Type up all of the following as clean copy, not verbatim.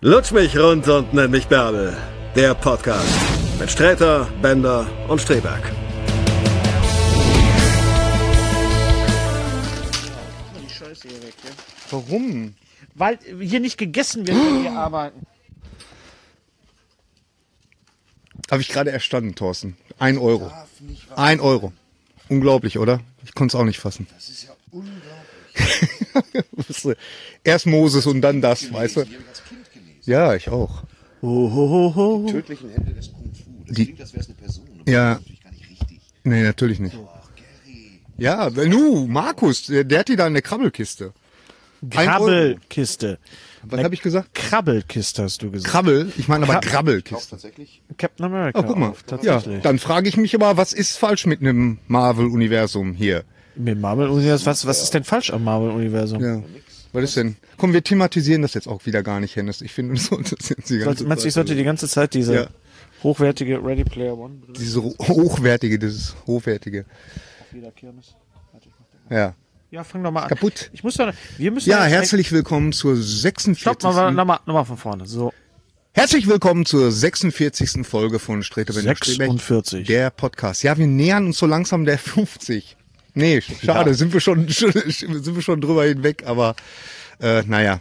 Lutsch mich rund und nenn mich Bärbel. Der Podcast mit Sträter, Bender und Streberg. Die Scheiße hier weg, ja? Warum? Weil hier nicht gegessen wird, wenn wir hier arbeiten. Habe ich gerade erstanden, Thorsten. 1 Euro. 1 Euro. Unglaublich, oder? Ich konnte es auch nicht fassen. Das ist ja unglaublich. Erst Moses und dann das, weißt du? Die habe ich als Kind gelesen. Ja, ich auch. Die tödlichen Hände des Kung Fu. Das klingt, als wäre es eine Person. Aber Ja. das ist natürlich gar nicht richtig. Nee, natürlich nicht. Ach, Gary. Ja, Markus, der hat die da in der Krabbelkiste. 1 Euro. Krabbelkiste. Was habe ich gesagt? Krabbelkiste hast du gesagt. Krabbel? Ich meine aber Kaufst Krabbelkiste. tatsächlich? Captain America. Oh, guck mal. Auf, Ja, tatsächlich. dann frage ich mich aber, was ist falsch mit einem Marvel-Universum hier? Mit Marvel-Universum. Was ist denn falsch am Marvel-Universum? Ja. Was ist denn? Komm, wir thematisieren das jetzt auch wieder gar nicht, Hennes. Ich finde, das jetzt die ganze Meinst du, ich sollte die ganze Zeit diese Ja. hochwertige Ready Player One Brille Dieses hochwertige. auf jeder Kirmes? Warte, ich mach den. Ja. Ja, fang doch mal an. Kaputt. Ich muss doch, wir müssen Ja, jetzt herzlich willkommen zur 46. Stopp, nochmal von vorne. So, Herzlich willkommen zur 46. Folge von Sträter Bender Streberg, 46. der Podcast. Ja, wir nähern uns so langsam der 50. Nee, schade, sind wir schon drüber hinweg, aber naja.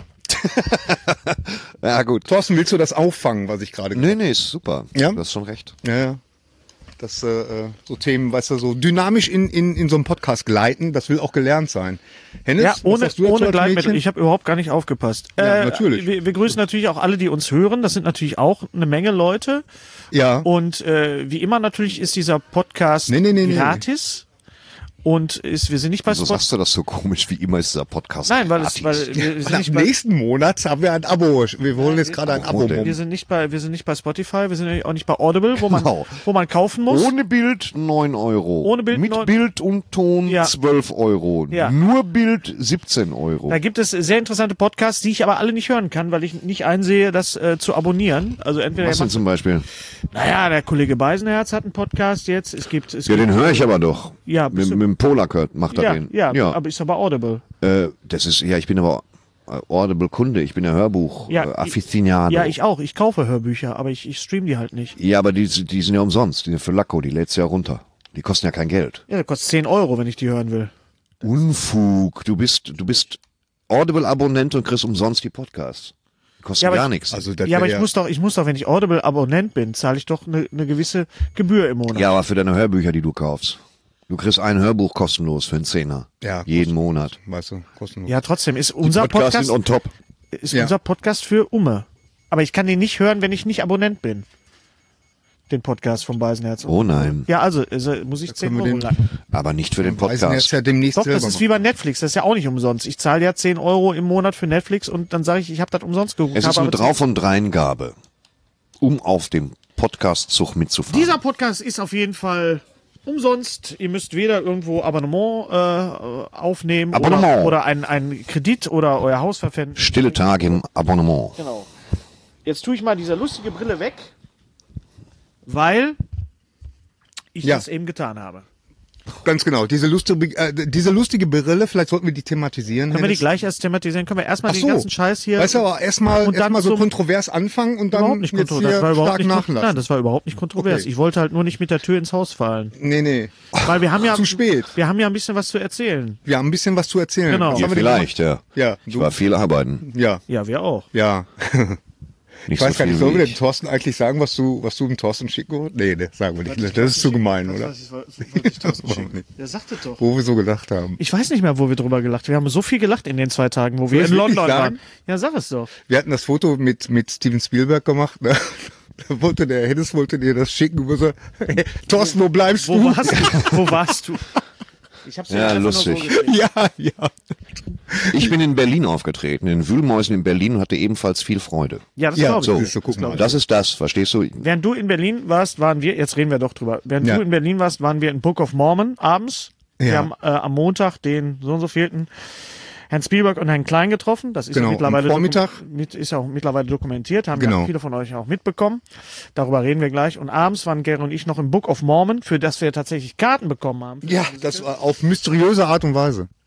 Ja, gut. Thorsten, willst du das auffangen, was ich gerade gesagt Nee, ist super. Ja? Du hast schon recht. habe? Ja. Das so Themen, weißt du, so dynamisch in so einem Podcast gleiten, das will auch gelernt sein. Hennes, ja, was ohne sagst du dazu als Gleitmittel. Mädchen? Ich habe überhaupt gar nicht aufgepasst. Ja, natürlich. Wir grüßen natürlich auch alle, die uns hören. Das sind natürlich auch eine Menge Leute. Ja. Und wie immer natürlich ist dieser Podcast Nee. gratis. Und wir sind nicht bei Wieso Spotify. sagst du das so komisch, wie immer ist dieser Podcast? Nein, weil gratis? wir sind Ab nicht bei, nächsten Monat haben wir ein Abo. Wir wollen jetzt gerade ein Abo. wir sind nicht bei Spotify, wir sind auch nicht bei Audible, wo man Genau. kaufen muss. Ohne Bild 9 Euro. Ohne Bild Mit 9 Bild und Ton Ja. 12 Euro. Ja. Nur Bild 17 Euro. Da gibt es sehr interessante Podcasts, die ich aber alle nicht hören kann, weil ich nicht einsehe, das zu abonnieren. Also entweder Was denn zum Beispiel? naja, der Kollege Beisenherz hat einen Podcast jetzt. Es Ja, gibt, den höre ich aber doch. Ja, bist mit du- dem Polakert macht er ja, den. ja, aber ist aber Audible. Das ist, ja, ich bin aber Audible-Kunde. Ich bin ja Hörbuch Ja, Aficionado. Ja, ich auch. Ich kaufe Hörbücher, aber ich stream die halt nicht. Ja, aber die sind ja umsonst. Die sind für Lacko, die lädst du ja runter. Die kosten ja kein Geld. Ja, das kostet 10 Euro, wenn ich die hören will. Unfug. Du bist Audible-Abonnent und kriegst umsonst die Podcasts. Die kosten Ja, aber gar ich- nichts. Also das Ja, aber wär ich muss doch, wenn ich Audible-Abonnent bin, zahle ich doch eine gewisse Gebühr im Monat. Ja, aber für deine Hörbücher, die du kaufst. Du kriegst ein Hörbuch kostenlos für einen Zehner. Ja, Jeden Monat. weißt du, kostenlos. Ja, trotzdem ist unser Podcasts Podcast sind on top. Ja. unser Podcast für Umme. Aber ich kann den nicht hören, wenn ich nicht Abonnent bin. Den Podcast vom Beisenherz. Oh nein. Ja, also muss ich 10 können wir Euro den- lassen. Aber nicht für den Weisen jetzt Podcast. ja demnächst Doch, das selber ist wie bei Netflix. Das ist ja auch nicht umsonst. Ich zahle ja 10 Euro im Monat für Netflix und dann sage ich habe das umsonst geguckt. Es ist habe eine aber Drauf- und Dreingabe, um auf dem Podcast-Zug mitzufahren. Dieser Podcast ist auf jeden Fall umsonst. Ihr müsst weder irgendwo Abonnement aufnehmen Abonnement. oder einen Kredit oder euer Haus verpfänden. Stille Tage im Abonnement. Genau. Jetzt tue ich mal diese lustige Brille weg, weil ich Ja. das eben getan habe. Ganz genau. Diese lustige Brille, vielleicht sollten wir die thematisieren. Können wir die Hennes. gleich erst thematisieren? Können wir erstmal Ach den so. ganzen Scheiß hier... Weißt du, aber erstmal Und dann so zum- kontrovers anfangen und überhaupt dann nicht jetzt kontrovers. hier Das war überhaupt stark nicht nachlassen. Nein, das war überhaupt nicht kontrovers. Okay. Ich wollte halt nur nicht mit der Tür ins Haus fallen. Nee. Weil wir haben ja... Zu spät. Wir haben ja ein bisschen was zu erzählen. Wir haben ein bisschen was zu erzählen. Genau. Was Ja, haben wir denn vielleicht, ja. Ja, Ich du- war viel arbeiten. Ja, Ja, wir auch. ja. Nicht Ich weiß so gar viel nicht, sollen wie wir dem ich. Thorsten eigentlich sagen, was du dem Thorsten schicken wolltest? Nee, das sagen wir nicht. Das ist zu gemein, oder? Warum nicht? Der sagte doch. Wo wir so gelacht haben. Ich weiß nicht mehr, wo wir drüber gelacht haben. Wir haben so viel gelacht in den 2 Tagen, wo wir Soll in ich wirklich London sagen? waren. Ja, sag es doch. Wir hatten das Foto mit Steven Spielberg gemacht. Ne? Da Hennes wollte dir das schicken. Und wir so, hey, Thorsten, wo bleibst Wo du? warst du? Wo warst du? Ich hab's dir Ja, einfach nur lustig. So geschickt. Ja. Ich bin in Berlin aufgetreten, in Wühlmäusen in Berlin und hatte ebenfalls viel Freude. Ja, das Ja, glaube ich. so. So, guck mal. Das ist das, verstehst du? Während du in Berlin warst, waren wir, jetzt reden wir doch drüber, während Ja. du in Berlin warst, waren wir in Book of Mormon abends. Wir Ja. haben am Montag den so und so vielten Herrn Spielberg und Herrn Klein getroffen. Das ist Genau, ja mittlerweile am Vormittag. ist ja auch mittlerweile dokumentiert, haben Genau. ja viele von euch auch mitbekommen. Darüber reden wir gleich. Und abends waren Gary und ich noch im Book of Mormon, für das wir tatsächlich Karten bekommen haben. Ja, das war auf mysteriöse Art und Weise.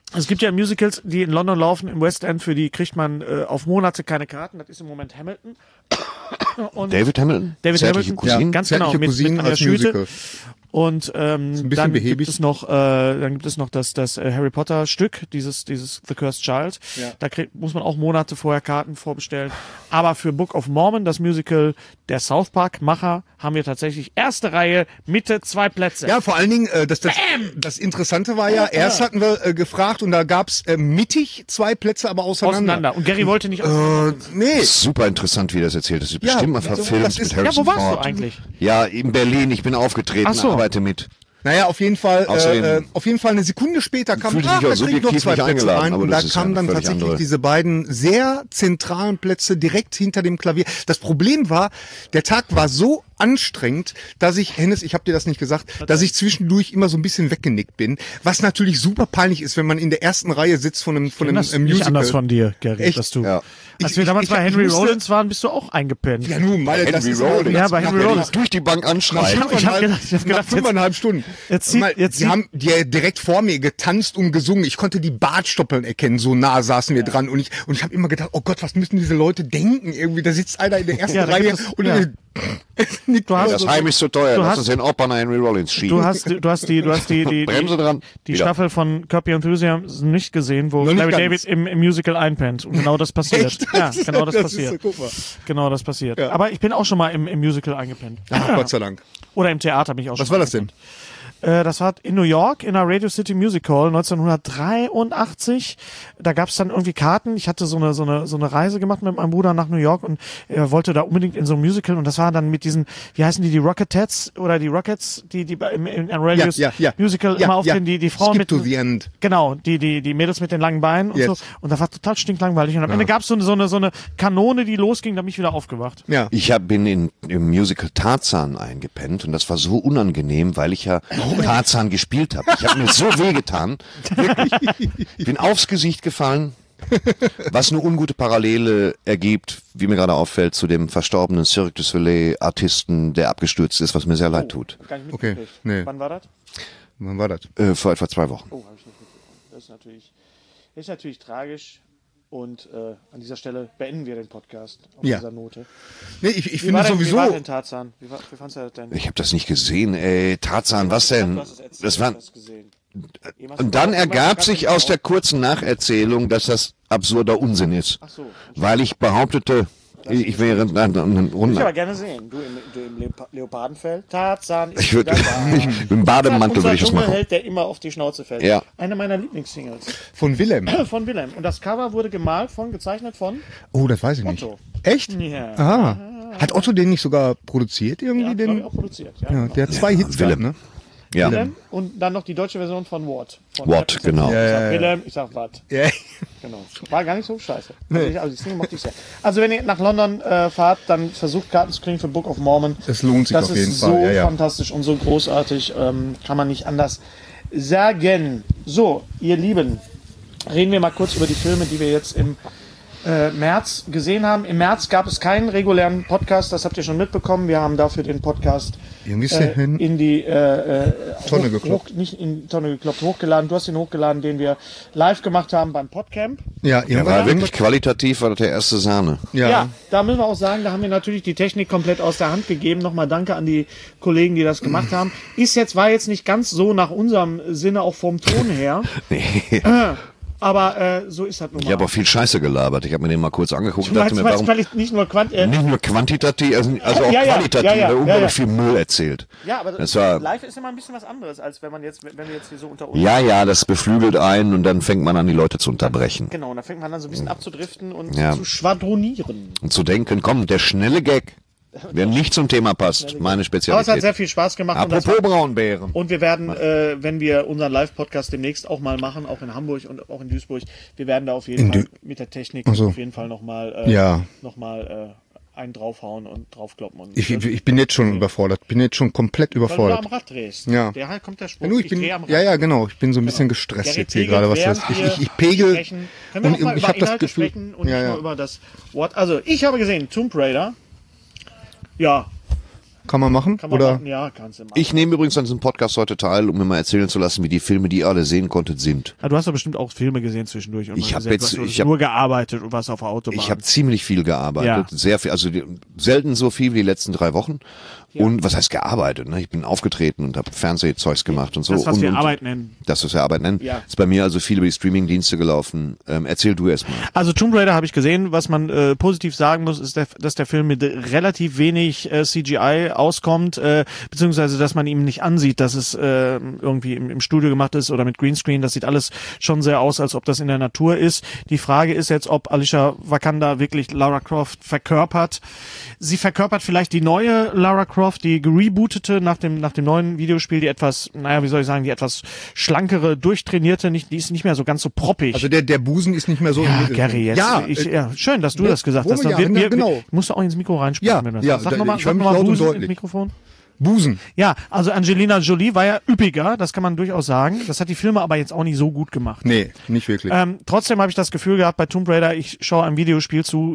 Es gibt ja Musicals, die in London laufen, im West End, für die kriegt man auf Monate keine Karten. Das ist im Moment Hamilton. Und David Hamilton? David Zärtliche Hamilton, Cousine? ganz genau, Zärtliche Cousinen Anja als Schüte. Musical. Und bisschen dann gibt behäbig. es noch das Harry Potter Stück, dieses The Cursed Child. Ja. Da muss man auch Monate vorher Karten vorbestellen. Aber für Book of Mormon, das Musical der South Park Macher, haben wir tatsächlich erste Reihe, Mitte 2 Plätze. Ja, vor allen Dingen, das Interessante war ja, erst hatten wir gefragt und da gab's mittig 2 Plätze, aber auseinander. Und Gary wollte nicht auseinander. Nee. Super interessant, wie das erzählt ist. Ja, Bestimmt mal so, verfilmt das ist- mit Harrison Ja, wo warst du Ford. eigentlich? Ja, in Berlin. Ich bin aufgetreten, Ach so. arbeite mit. Naja, auf jeden Fall Außerdem eine Sekunde später kam, fühlte ich mich da auch krieg ich noch subjektiv 2 nicht Plätze eingeladen, rein aber und da das ist ja kamen dann völlig tatsächlich andere. diese beiden sehr zentralen Plätze direkt hinter dem Klavier. Das Problem war, der Tag war so anstrengend, dass ich, Hennes, ich habe dir das nicht gesagt, dass ich zwischendurch immer so ein bisschen weggenickt bin, was natürlich super peinlich ist, wenn man in der ersten Reihe sitzt von einem Das Musical. nicht anders von dir, Gary, Echt? dass du. Ja. Als wir damals ich- bei ich Henry musste- Rollins waren, bist du auch eingepennt. Ja, nun, meine, das Henry ist Rollins. Ja, bei Henry Rollins. Durch die Bank anschreit. Ich hab gedacht, nach 5,5 Stunden. Jetzt Mal, jetzt die haben direkt vor mir getanzt und gesungen. Ich konnte die Bartstoppeln erkennen, so nah saßen wir dran. Und ich habe immer gedacht, oh Gott, was müssen diese Leute denken? Irgendwie, da sitzt einer in der ersten Ja, da Reihe gibt es- und ja. nickt Du hast- Das Heim ist zu teuer. Du Lass hast- uns den Opa nach Henry Rollins schieben. Du hast die Bremse dran. die Wieder. Staffel von Curb Your Enthusiasm nicht gesehen, wo Noch nicht Larry ganz. David im Musical einpennt. Und genau das passiert. Echt? Ja, genau das ist passiert. so, guck mal. Genau das passiert. Ja. Aber ich bin auch schon mal im Musical eingepennt. Ach, Gott sei Dank. Oder im Theater bin ich auch schon Was war das denn? Das war in New York in der Radio City Music Hall 1983. Da gab es dann irgendwie Karten. Ich hatte so eine Reise gemacht mit meinem Bruder nach New York und er wollte da unbedingt in so ein Musical. Und das war dann mit diesen, wie heißen die Rockettes oder die Rockets, die im Radio Musical immer auftreten, die Frauen Skip mit. to the end. Genau, die Mädels mit den langen Beinen und Jetzt. so. Und das war total stinklangweilig. Und am Ende gab es so eine Kanone, die losging, da bin ich wieder aufgewacht. Ja. Ich bin im Musical Tarzan eingepennt und das war so unangenehm, weil ich ja Tarzan gespielt habe. Ich habe mir so wehgetan. Wirklich. Ich bin aufs Gesicht gefallen, was eine ungute Parallele ergibt, wie mir gerade auffällt, zu dem verstorbenen Cirque du Soleil-Artisten, der abgestürzt ist, was mir sehr leid tut. Gar nicht Okay, mitgekriegt. nee. Wann war das? Wann war das? Vor etwa 2 Wochen. Oh, habe ich nicht mitgekriegt. Das ist natürlich tragisch. Und an dieser Stelle beenden wir den Podcast auf Ja. dieser Note. Nee, ich Wie finde war sowieso. denn Tarzan? Wie fandst du das denn? Ich habe das nicht gesehen. Ey, Tarzan, was denn? Du hast es erzählt, Das war, du hast es gesehen. und dann ergab sich aus der kurzen Nacherzählung, dass das absurder Unsinn ist. Ach so. Weil ich behauptete, ich wäre Würde ich aber runter. gerne sehen. Du im Leopardenfell. Tarzan ist Ich würde wieder da. im Bademantel würde ich das Unser machen. Dschungelheld, der immer auf die Schnauze fällt. Ja. Eine meiner Lieblingssingles. Von Willem. Von Wilhelm. Und das Cover wurde gezeichnet von Oh, das weiß ich nicht. Otto. Echt? Ja. Aha. Hat Otto den nicht sogar produziert irgendwie? Ja, glaub ich Den? auch produziert. Ja, Ja, genau. der hat 2 Hits Willem. gehabt, ne? Ja. Wilhelm und dann noch die deutsche Version von Watt. Von Watt, Captain genau. Ich Ja, sag ja. Wilhelm, ich sag Watt. Ja. Genau. War gar nicht so scheiße. Also die Single mochte ich sehr. Also wenn ihr nach London fahrt, dann versucht Karten zu kriegen für Book of Mormon. Das lohnt sich Das auf jeden ist Fall. so Ja, ja. fantastisch und so großartig, kann man nicht anders sagen. So, ihr Lieben, reden wir mal kurz über die Filme, die wir jetzt im März gesehen haben. Im März gab es keinen regulären Podcast, das habt ihr schon mitbekommen. Wir haben dafür den Podcast Irgendwie ist der hin. in die Tonne gekloppt. nicht in die Tonne gekloppt, hochgeladen. Du hast ihn hochgeladen, den wir live gemacht haben beim Podcamp. Ja, Der irgendwann. war wirklich qualitativ, war das der erste Sahne. Ja, da müssen wir auch sagen, da haben wir natürlich die Technik komplett aus der Hand gegeben. Nochmal danke an die Kollegen, die das gemacht haben. War jetzt nicht ganz so nach unserem Sinne, auch vom Ton her. Nee. Aber so ist das nun Ich mal. habe auch viel Scheiße gelabert. Ich habe mir den mal kurz angeguckt und Du dachte meinst, mir, warum nicht nur nicht nur quantitativ, also auch Ja, ja, qualitativ, ja, ja, weil unglaublich ja, ja. viel Müll erzählt. Ja, aber Das war, live ist immer ein bisschen was anderes, als wenn wir jetzt hier so unter uns. ja, das beflügelt einen und dann fängt man an, die Leute zu unterbrechen. Genau, und da fängt man dann so ein bisschen abzudriften und Ja. zu schwadronieren. Und zu denken, komm, der schnelle Gag, der nicht zum Thema passt, meine Aber es hat Spezialität. sehr viel Spaß gemacht. Und, Apropos Braunbären. und wir werden, wenn wir unseren Live-Podcast demnächst auch mal machen, auch in Hamburg und auch in Duisburg, wir werden da auf jeden Fall mit der Technik Ach so. auf jeden Fall nochmal Ja. einen draufhauen und draufkloppen. Und Ich bin jetzt schon überfordert. Bin jetzt schon komplett weil du da am überfordert. Rad drehst. Ja. Der kommt der Spruch. Ja, nur, ich bin, dreh am Rad. ja, genau. Ich bin so ein bisschen gestresst Gary jetzt hier pegelt, gerade, was während das ist. wir Ich pegel sprechen. Können wir und auch mal ich über habe das Inhalte Gefühl. sprechen und Ja, nicht ja. nur über das Wort. Also, ich habe gesehen, Tomb Raider. Ja, Kann man machen? Oder? machen, ja, kannst du machen. Ich nehme übrigens an diesem Podcast heute teil, um mir mal erzählen zu lassen, wie die Filme, die ihr alle sehen konntet, sind. Du hast doch bestimmt auch Filme gesehen zwischendurch. Und Ich mal hab gesehen, jetzt- du hast ich hab- nur gearbeitet und warst auf der Autobahn. Ich habe ziemlich viel gearbeitet, Ja. sehr viel, also selten so viel wie die letzten 3 Wochen. Und was heißt gearbeitet? Ne? Ich bin aufgetreten und habe Fernsehzeugs gemacht und so. das, was und, wir und Arbeit nennen. Das, was wir Arbeit nennen. Ja. Ist bei mir also viel über die Streaming-Dienste gelaufen. Erzähl du erst mal. Also Tomb Raider habe ich gesehen. Was man positiv sagen muss, ist, dass der Film mit relativ wenig CGI auskommt, beziehungsweise dass man ihm nicht ansieht, dass es irgendwie im Studio gemacht ist oder mit Greenscreen. Das sieht alles schon sehr aus, als ob das in der Natur ist. Die Frage ist jetzt, ob Alicia Vikander wirklich Lara Croft verkörpert. Sie verkörpert vielleicht die neue Lara Croft, die gerebootete nach dem neuen Videospiel, die etwas, naja, wie soll ich sagen, die etwas schlankere, durchtrainierte, die ist nicht mehr so ganz so proppig. Also der Busen ist nicht mehr so. Ja, Gary, jetzt. Ja, Ja, schön, dass du ja, das gesagt wo hast. wir- Dann ja, genau. musst du auch ins Mikro reinsprechen. Ja, wenn du das ja, sagst. Sag nochmal ich hör mich laut und Busen ins deutlich. Mikrofon. Busen. Ja, also Angelina Jolie war ja üppiger, das kann man durchaus sagen. Das hat die Filme aber jetzt auch nicht so gut gemacht. Nee, nicht wirklich. Trotzdem habe ich das Gefühl gehabt bei Tomb Raider, ich schaue ein Videospiel zu,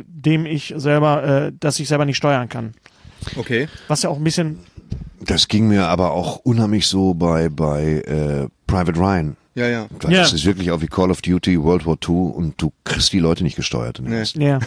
das ich selber nicht steuern kann. Okay. Was ja auch ein bisschen, Das ging mir aber auch unheimlich so bei Private Ryan. Ja, ja. Weil Ja. Das ist wirklich auch wie Call of Duty, World War II und du kriegst die Leute nicht gesteuert. Nee. ja.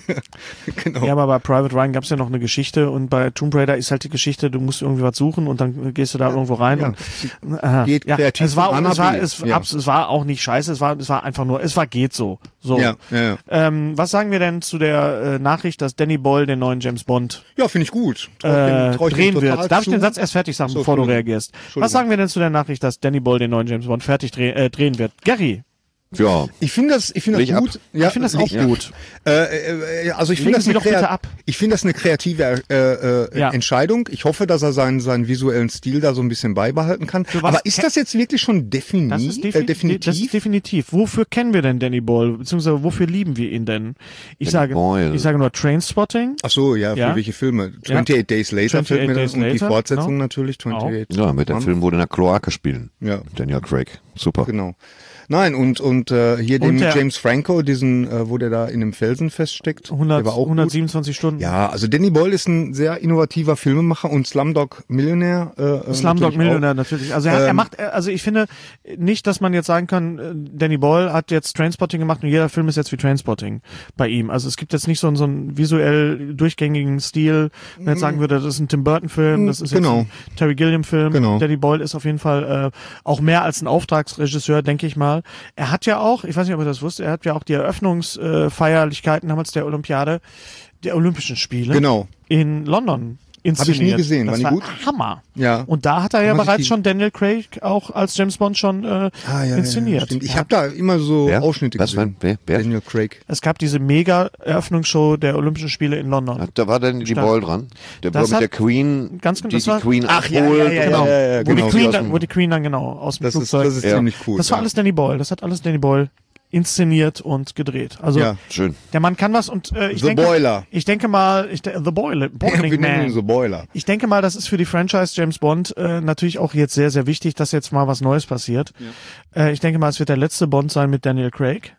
Genau. Ja, aber bei Private Ryan gab es ja noch eine Geschichte und bei Tomb Raider ist halt die Geschichte, du musst irgendwie was suchen und dann gehst du da irgendwo rein Ja. und Geht kreativ es war, von A nach es war, B. es, Ja. es war auch nicht scheiße, es war einfach nur, geht so. Ja, ja, ja. Was sagen wir denn zu der Nachricht, dass Danny Boyle den neuen James Bond Ja, finde ich gut. Trau ich dem drehen total wird? Darf ich zu. den Satz erst fertig sagen, So, bevor du Entschuldigung. reagierst? Entschuldigung. Was sagen wir denn zu der Nachricht, dass Danny Boyle den neuen James Bond fertig drehen wird? Gary, Ja, Ich finde das Leg ab. gut. Ja, ich finde das auch leg- gut. Also ich Legen finde das, Sie doch bitte ab. ich finde das eine kreative Ja. Entscheidung. Ich hoffe, dass er seinen visuellen Stil da so ein bisschen beibehalten kann. was Aber ist das jetzt wirklich schon Das ist definitiv? Das ist definitiv. Wofür kennen wir denn Danny Boyle? Beziehungsweise wofür lieben wir ihn denn? Ich sage nur Trainspotting. Ach so, ja, Ja. für welche Filme? 28 Days Later 28 fällt mir das Days und die Later, Fortsetzung genau. natürlich. 28. ja, mit dem Film wurde in der Kloake spielen. Ja. Daniel Craig. Super. Genau. Nein, und hier Und dem der- James Franco, diesen, wo der da in einem Felsen feststeckt. der war auch gut. 127 Stunden. Ja, also Danny Boyle ist ein sehr innovativer Filmemacher und Slumdog Millionär. Slumdog natürlich Millionär natürlich. Also er Ähm, macht, also ich finde nicht, dass man jetzt sagen kann, Danny Boyle hat jetzt Trainspotting gemacht und jeder Film ist jetzt wie Trainspotting bei ihm. Also es gibt jetzt nicht so einen visuell durchgängigen Stil, wenn man jetzt sagen würde, das ist ein Tim Burton Film, das ist Genau. jetzt ein Terry Gilliam Film. Genau. Danny Boyle ist auf jeden Fall auch mehr als ein Auftragsregisseur, denke ich mal. Er hat ja auch, ich weiß nicht, ob ihr das wusst, er hat ja auch die Eröffnungsfeierlichkeiten damals der Olympiade, der Olympischen Spiele Genau. in London inszeniert. Hab ich nie gesehen. Das Waren die war gut? Hammer. Ja. Und da hat er ja Kann man sich bereits die- schon Daniel Craig auch als James Bond schon inszeniert. stimmt. Ich habe da immer so Wer? Ausschnitte Was, gesehen. wer? Daniel Craig. Es gab diese Mega-Eröffnungsshow der Olympischen Spiele in London. Da war dann die Stark. Boyle dran. Der Das war mit hat- der Queen, Ganz genau, die das war- Queen Ach, ja, abholt. ja, ja, Genau. ja, ja, Wo, genau. die Queen dann genau aus dem Das ist Flugzeug. Ja. ziemlich cool. Das war ja. alles Danny Boyle. Das hat alles Danny Boyle inszeniert und gedreht. Also Ja. Schön. der Mann kann was und ich The denke, Boiler. Ich denke mal, The Boiling Wir nennen Man. ihn so Boiler. Ich denke mal, das ist für die Franchise James Bond natürlich auch jetzt sehr, sehr wichtig, dass jetzt mal was Neues passiert. Ich denke mal, es wird der letzte Bond sein mit Daniel Craig.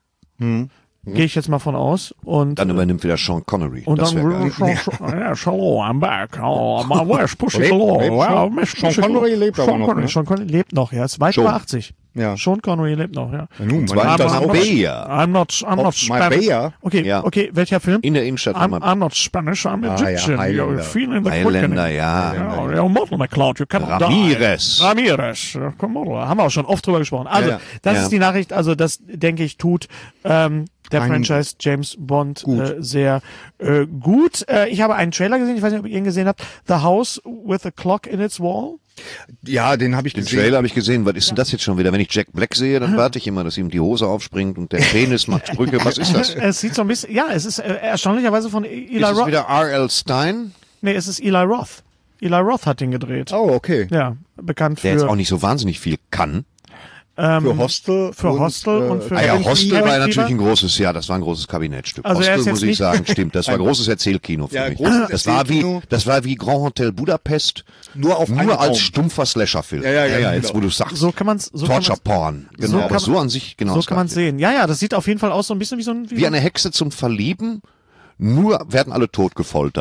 Gehe ich jetzt mal von aus. Und Dann übernimmt wieder Sean Connery. und Das dann wär geil. yes, hello, I'm back. Oh, my wife's pushing Lebt- along. lebt Well, Sean- Miss Sean pushing Connery along. lebt aber Sean noch, Connery, ne? Sean Connery lebt noch, ja. Ist weit Schon. über 80. Ja. Sean Connery lebt noch, ja. Nun, Zwar man in das das auch. Marbella. I'm not Auf Spanish. Marbella? Okay, Ja. okay, welcher Film? In der Innenstadt von Marbella. I'm not Spanish, I'm ja, Egyptian. You're Highlander. feeling the Highlander, quickening. ja. You're model McCloud, you cannot Ramirez. die. Ramirez. Haben wir auch schon oft drüber gesprochen. Also, Ja, ja. das Ja. ist die Nachricht, also das, denke ich, tut der Einen- Franchise James Bond Gut. sehr gut. Ich habe einen Trailer gesehen, ich weiß nicht, ob ihr ihn gesehen habt. The House with a Clock in its Wall. Ja, den habe ich Den gesehen. Trailer habe ich gesehen. Was ist denn das jetzt schon wieder? Wenn ich Jack Black sehe, dann warte ich immer, dass ihm die Hose aufspringt und der Penis macht Sprünge. Was ist das? Es sieht so ein bisschen, ja, es ist erstaunlicherweise von Eli Ist es Roth. wieder R.L. Stein? Nee, es ist Eli Roth. Eli Roth hat den gedreht. Oh, okay. Ja, bekannt für Der jetzt auch nicht so wahnsinnig viel kann. Für Hostel. für Hostel und für- Ah ja, Cabin Hostel Fever. war natürlich ein großes, ja, das war ein großes Kabinettstück. Also er ist Hostel, jetzt muss ich nicht- sagen, stimmt. Das war großes Erzählkino für Ja, mich. großes Das war Erzählkino. wie Grand Hotel Budapest. Nur auf einem als Raum. stumpfer Slasher-Film. Ja, jetzt genau. wo du sagst. So kann man's, so kann Torture man's, Porn. Genau, so kann aber man- so an sich, genau. so das kann man Gleiche. sehen. Ja, ja, das sieht auf jeden Fall aus so ein bisschen wie so ein, Wie eine Hexe zum Verlieben, nur werden alle tot gefoltert. Und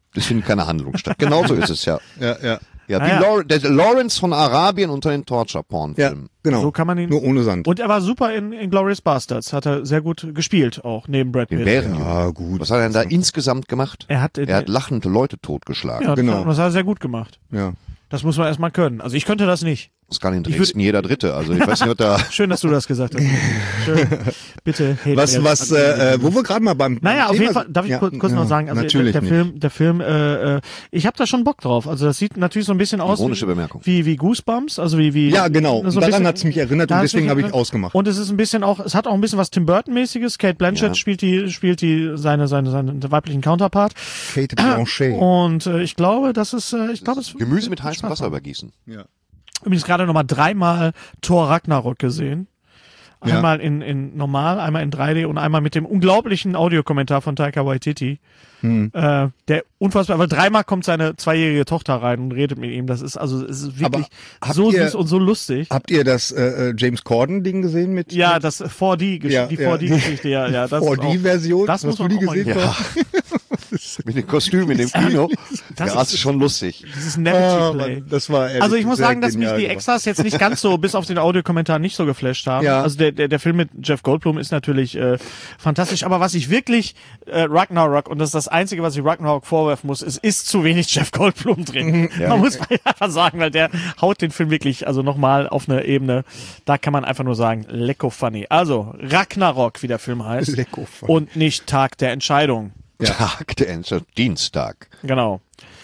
Es findet keine Handlung statt. Genauso ist es, ja. Ja. Ja, wie der Lawrence von Arabien unter den Torture-Porn-Filmen. Genau. So kann man ihn. Nur ohne Sand. Und er war super in Inglourious Basterds. Hat er sehr gut gespielt, auch neben Brad Pitt. Den Bärenjungen. Ja, gut. Was hat er denn da insgesamt gemacht? Er hat lachende Leute totgeschlagen. Ja, Genau. das hat er sehr gut gemacht. Ja. Das muss man erstmal können. Also ich könnte das nicht. Das kann in Dresden jeder Dritte. Also ich weiß nicht, ob da... Schön, dass du das gesagt hast. Schön. Bitte. Wo wir gerade mal beim Naja, auf Thema jeden Fall, darf ich kurz noch sagen, also natürlich der Film, ich habe da schon Bock drauf. Also das sieht natürlich so ein bisschen aus Ironische Bemerkung. wie Goosebumps, also wie Ja, genau. so ein Daran bisschen- hat's mich erinnert da und hat's deswegen mich habe ich erinnert. ausgemacht. Und es ist ein bisschen auch, es hat auch ein bisschen was Tim Burton-mäßiges. Kate Blanchett spielt seine weiblichen Counterpart. Kate Blanchet. Und ich glaube, das ist, Gemüse mit heißem Wasser übergießen. Ja. Übrigens gerade nochmal 3-mal Thor Ragnarok gesehen. Ja. Einmal in normal, einmal in 3D und einmal mit dem unglaublichen Audiokommentar von Taika Waititi. Der unfassbar, weil 3-mal kommt seine 2-jährige Tochter rein und redet mit ihm. Es ist wirklich habt so ihr- süß und so lustig. Habt ihr das James Corden-Ding gesehen mit? Ja, das 4D, die 4D-Geschichte, ja. Das ist auch- 4D-Version? Das muss Hast du man die auch mal gesehen? Ja. Mit dem Kostüm in dem Kino. Das ist schon lustig. Dieses Narrative Play. Mann, das war ehrlich Also ich muss sehr sagen, dass mich genial die gemacht. Extras jetzt nicht ganz so, bis auf den Audiokommentar, nicht so geflasht haben. Ja. Also der Film mit Jeff Goldblum ist natürlich fantastisch, aber was ich wirklich Ragnarok, und das ist das Einzige, was ich Ragnarok vorwerfen muss, es ist zu wenig Jeff Goldblum drin. Man muss einfach sagen, weil der haut den Film wirklich, also nochmal auf eine Ebene, da kann man einfach nur sagen, lecko funny. Also Ragnarok, wie der Film heißt. Lecko funny. Und nicht Tag der Entscheidung. Tag der Entscheidung. Dienstag. Genau.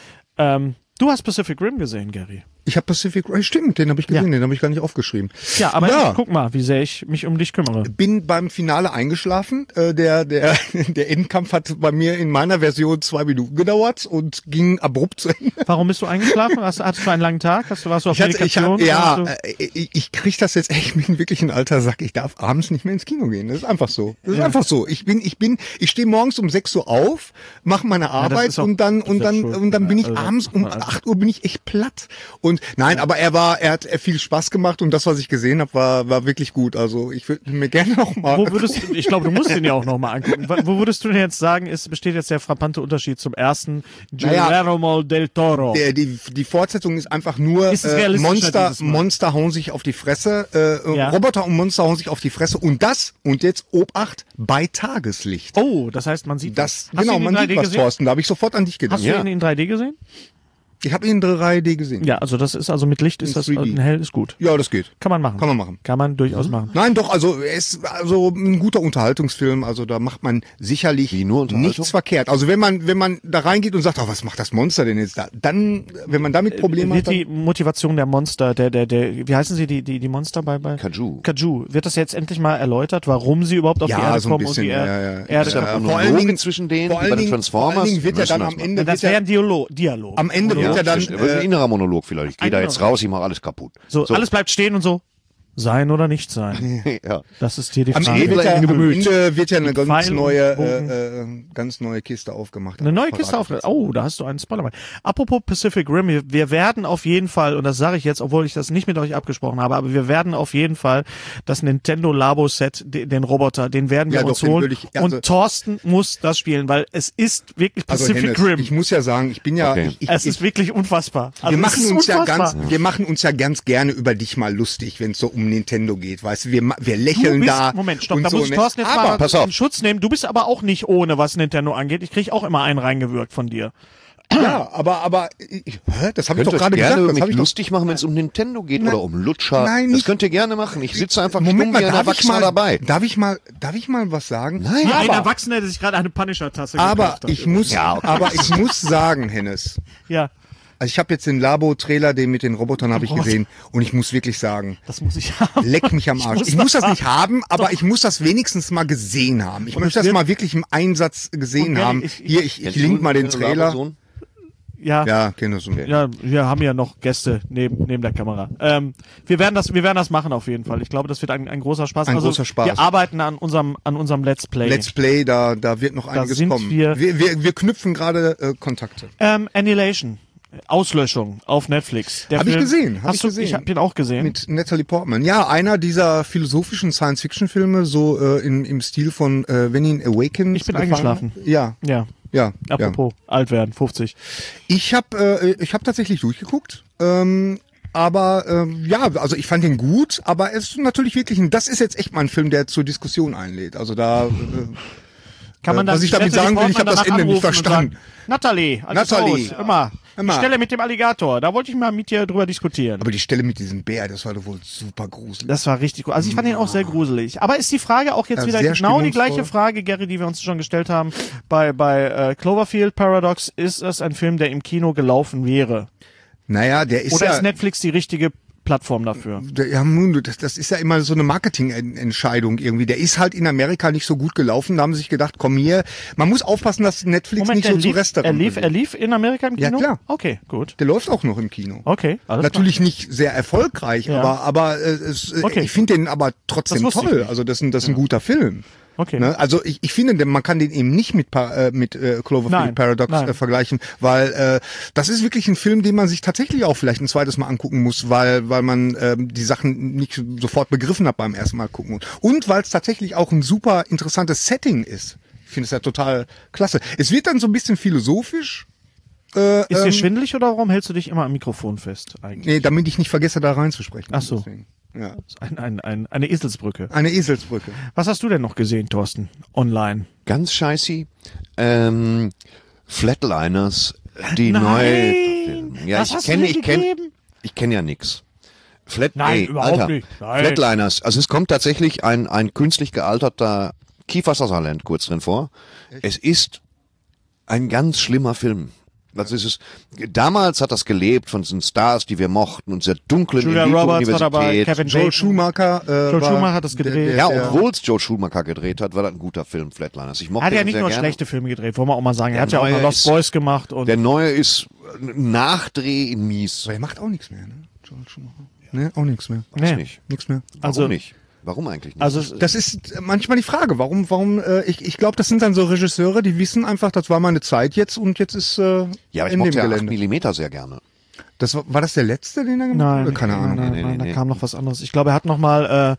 Du hast Pacific Rim gesehen, Gary. Ich habe Pacific, stimmt, den habe ich gesehen, den habe ich gar nicht aufgeschrieben. Ja, aber Ja. guck mal, wie sehr ich mich um dich kümmere. Bin beim Finale eingeschlafen. Der Endkampf hat bei mir in meiner Version 2 Minuten gedauert und ging abrupt zu Ende. Warum bist du eingeschlafen? Hattest du einen langen Tag? Warst du auf Medikation? Ich krieg das jetzt echt mit wirklich ein alter Sack. Ich darf abends nicht mehr ins Kino gehen. Das ist einfach so. Das ist einfach so. Ich stehe morgens um 6 Uhr auf, mache meine Arbeit ist auch und dann bin ich Also, abends um 8 Uhr bin ich echt platt. Und nein, aber er hat viel Spaß gemacht und das, was ich gesehen habe, war wirklich gut. Also ich würde mir gerne noch mal. Ich glaube, du musst den ja auch nochmal angucken. Wo würdest du denn jetzt sagen, besteht jetzt der frappante Unterschied zum ersten Guillermo del Toro? Die Fortsetzung ist einfach nur Ist es realistischer dieses Mal? Monster hauen sich auf die Fresse, Ja. Roboter und Monster hauen sich auf die Fresse und jetzt Obacht bei Tageslicht. Oh, das heißt, man sieht Das, Hast du genau, ihn in man 3D sieht was, gesehen? Thorsten. Da habe ich sofort an dich gedacht. Hast du ihn in 3D gesehen? Ich habe ihn in 3D gesehen. Ja, also das ist, also mit Licht ist In das, 3D. hell ist gut. Ja, das geht. Kann man machen. Kann man durchaus machen. Nein, doch, also er ist also ein guter Unterhaltungsfilm, also da macht man sicherlich Wie, nur Unterhaltung? nichts verkehrt. Also wenn man da reingeht und sagt, was macht das Monster denn jetzt da? Dann, wenn man damit Probleme Wird hat, die Motivation der Monster, wie heißen sie, die Monster bei Kaju, wird das jetzt endlich mal erläutert, warum sie überhaupt auf die Ja, Erde so ein kommen bisschen, und die ja. Erde Ja, kaputt- vor allen Dingen zwischen denen, vor wie bei allen den Dingen, Transformers. vor allen Dingen wird ja müssen dann das am machen. Ende, Das wäre ein Dialog. am Ende wird ja dann, ein innerer Monolog vielleicht. Ich gehe da jetzt raus, ich mache alles kaputt. So, alles bleibt stehen und so. Sein oder nicht sein? Ja. Das ist hier die am Frage. Ende wird ja eine Pfeil ganz neue Kiste aufgemacht. Eine neue Kiste auf. Oh, da hast du einen Spoiler. Apropos Pacific Rim, wir werden auf jeden Fall, und das sage ich jetzt, obwohl ich das nicht mit euch abgesprochen habe, aber wir werden auf jeden Fall das Nintendo Labo Set, den Roboter, den werden wir Ja, uns doch, den holen. würde ich- also- Und Thorsten muss das spielen, weil es ist wirklich Also Pacific Hennes, Rim. ich muss ja sagen, ich bin ja, Okay. Es ist wirklich unfassbar. Also wir es machen ist uns unfassbar. wir machen uns ja ganz gerne über dich mal lustig, wenn es so um Nintendo geht, weißt du, wir lächeln Du bist, da. Moment, stopp, und da so, muss ich ne? Thorsten jetzt Aber mal pass auf. in Schutz nehmen. Du bist aber auch nicht ohne, was Nintendo angeht. Ich krieg auch immer einen reingewirkt von dir. ja, aber das habe ich Könnt doch ihr euch gerade gerne gesagt, das mit habe ich doch. lustig machen, wenn es um Nintendo geht oder um Lutscher. Nein, das nicht. könnt ihr gerne machen. Ich sitze einfach Moment stumm mal, wie ein Erwachsener dabei. darf ich mal was sagen? Nein, Ein aber, Erwachsener, der sich gerade eine Punisher-Tasse aber gekauft hat. ich muss, Ja, okay. aber ich muss sagen, Hennes, Ja, also ich habe jetzt den Labo-Trailer, den mit den Robotern habe ich gesehen und ich muss wirklich sagen, das muss ich haben. leck mich am Arsch. muss Ich muss das das nicht haben, aber ich muss das wenigstens mal gesehen haben. Ich möchte das wird- mal wirklich im Einsatz gesehen Und haben. ich- Hier, ich link mal den Trailer. Ja. Ja, kenne so. Ja, wir haben ja noch Gäste neben der Kamera. Wir werden das machen auf jeden Fall. Ich glaube, das wird ein großer Spaß. Ein großer Spaß. Wir arbeiten an unserem Let's Play. Let's Play, da wird noch einiges sind kommen. wir- Wir knüpfen gerade Kontakte. Annihilation. Auslöschung auf Netflix. Der Hab ich Film- gesehen, hab Hast ich du, gesehen. Ich habe ihn auch gesehen. Mit Natalie Portman. Ja, einer dieser philosophischen Science-Fiction-Filme, so im Stil von When in Awaken. Ich bin eingeschlafen. Ja. Ja. Ja. Apropos alt werden, 50. Ich habe tatsächlich durchgeguckt. Aber also ich fand ihn gut, aber es ist natürlich wirklich das ist jetzt echt mal ein Film, der zur Diskussion einlädt. Also da Kann man was ich damit sagen will, ich habe das Ende nicht verstanden. Natalie, Natalie. Immer. Immer. Die Stelle mit dem Alligator, da wollte ich mal mit dir drüber diskutieren. Aber die Stelle mit diesem Bär, das war doch wohl super gruselig. Das war richtig gut. Also ich fand ihn auch sehr gruselig. Aber ist die Frage auch jetzt Ja, wieder sehr genau die stimmungsvoll. gleiche Frage, Gary, die wir uns schon gestellt haben bei Cloverfield Paradox. Ist es ein Film, der im Kino gelaufen wäre? Naja, der ist Oder ja... ist Netflix die richtige Plattform dafür? Ja, das ist ja immer so eine Marketingentscheidung irgendwie. Der ist halt in Amerika nicht so gut gelaufen. Da haben sie sich gedacht, komm hier. Man muss aufpassen, dass Netflix nicht so zu Restaurant er lief in Amerika im Kino? Ja, klar. Okay, gut. Der läuft auch noch im Kino. Okay, alles Natürlich nicht sehr erfolgreich, Ja. aber Okay. ich finde den aber trotzdem Das wusste ich toll. nicht. Also das ist ein guter Film. Okay. Ne? Also ich finde, man kann den eben nicht mit Cloverfield Nein, Paradox nein. vergleichen, weil das ist wirklich ein Film, den man sich tatsächlich auch vielleicht ein zweites Mal angucken muss, weil man die Sachen nicht sofort begriffen hat beim ersten Mal gucken. Und weil es tatsächlich auch ein super interessantes Setting ist. Ich finde es ja total klasse. Es wird dann so ein bisschen philosophisch. Ist dir schwindelig oder warum hältst du dich immer am Mikrofon fest eigentlich? Nee, damit ich nicht vergesse, da reinzusprechen. Ach so. Deswegen. Ja. Eine Eselsbrücke. Eine Eselsbrücke. Was hast du denn noch gesehen, Thorsten? Online? Ganz scheiße. Flatliners, die Nein! neue. Ja, Was hast du dir gegeben? Ich kenne ja nix. Nein, überhaupt nicht. Nein. Flatliners. Also es kommt tatsächlich ein künstlich gealterter Kiefer Sutherland kurz drin vor. Es ist ein ganz schlimmer Film. Was ist es? Damals hat das gelebt von diesen Stars, die wir mochten und sehr dunklen Julia Roberts war dabei, Elite-Universität. Kevin Joel Bacon. Schumacher. Joel Schumacher hat das gedreht. Ja, obwohl es Joe Schumacher gedreht hat, war das ein guter Film, Flatliners. Ich mochte Hat ja ihn nicht sehr nur gerne. schlechte Filme gedreht, wollen wir auch mal sagen. Er hat ja auch neue noch Lost ist- Boys gemacht und Der neue ist ein Nachdreh in mies. Aber er macht auch nichts mehr, ne? Joel Schumacher. Ne, auch nichts mehr. Weiß Nee. nicht. Nichts mehr. Warum Also- nicht? Warum eigentlich nicht? also Das ist manchmal die Frage, warum ich glaube, das sind dann so Regisseure, die wissen einfach, das war meine Zeit jetzt und jetzt ist ja, aber ich in dem mochte ja 8 Gelände. Millimeter sehr gerne. War das der letzte, den er gemacht hat? nein, Oder? Keine Ahnung. Nein, da nee. kam noch was anderes. Ich glaube, er hat noch mal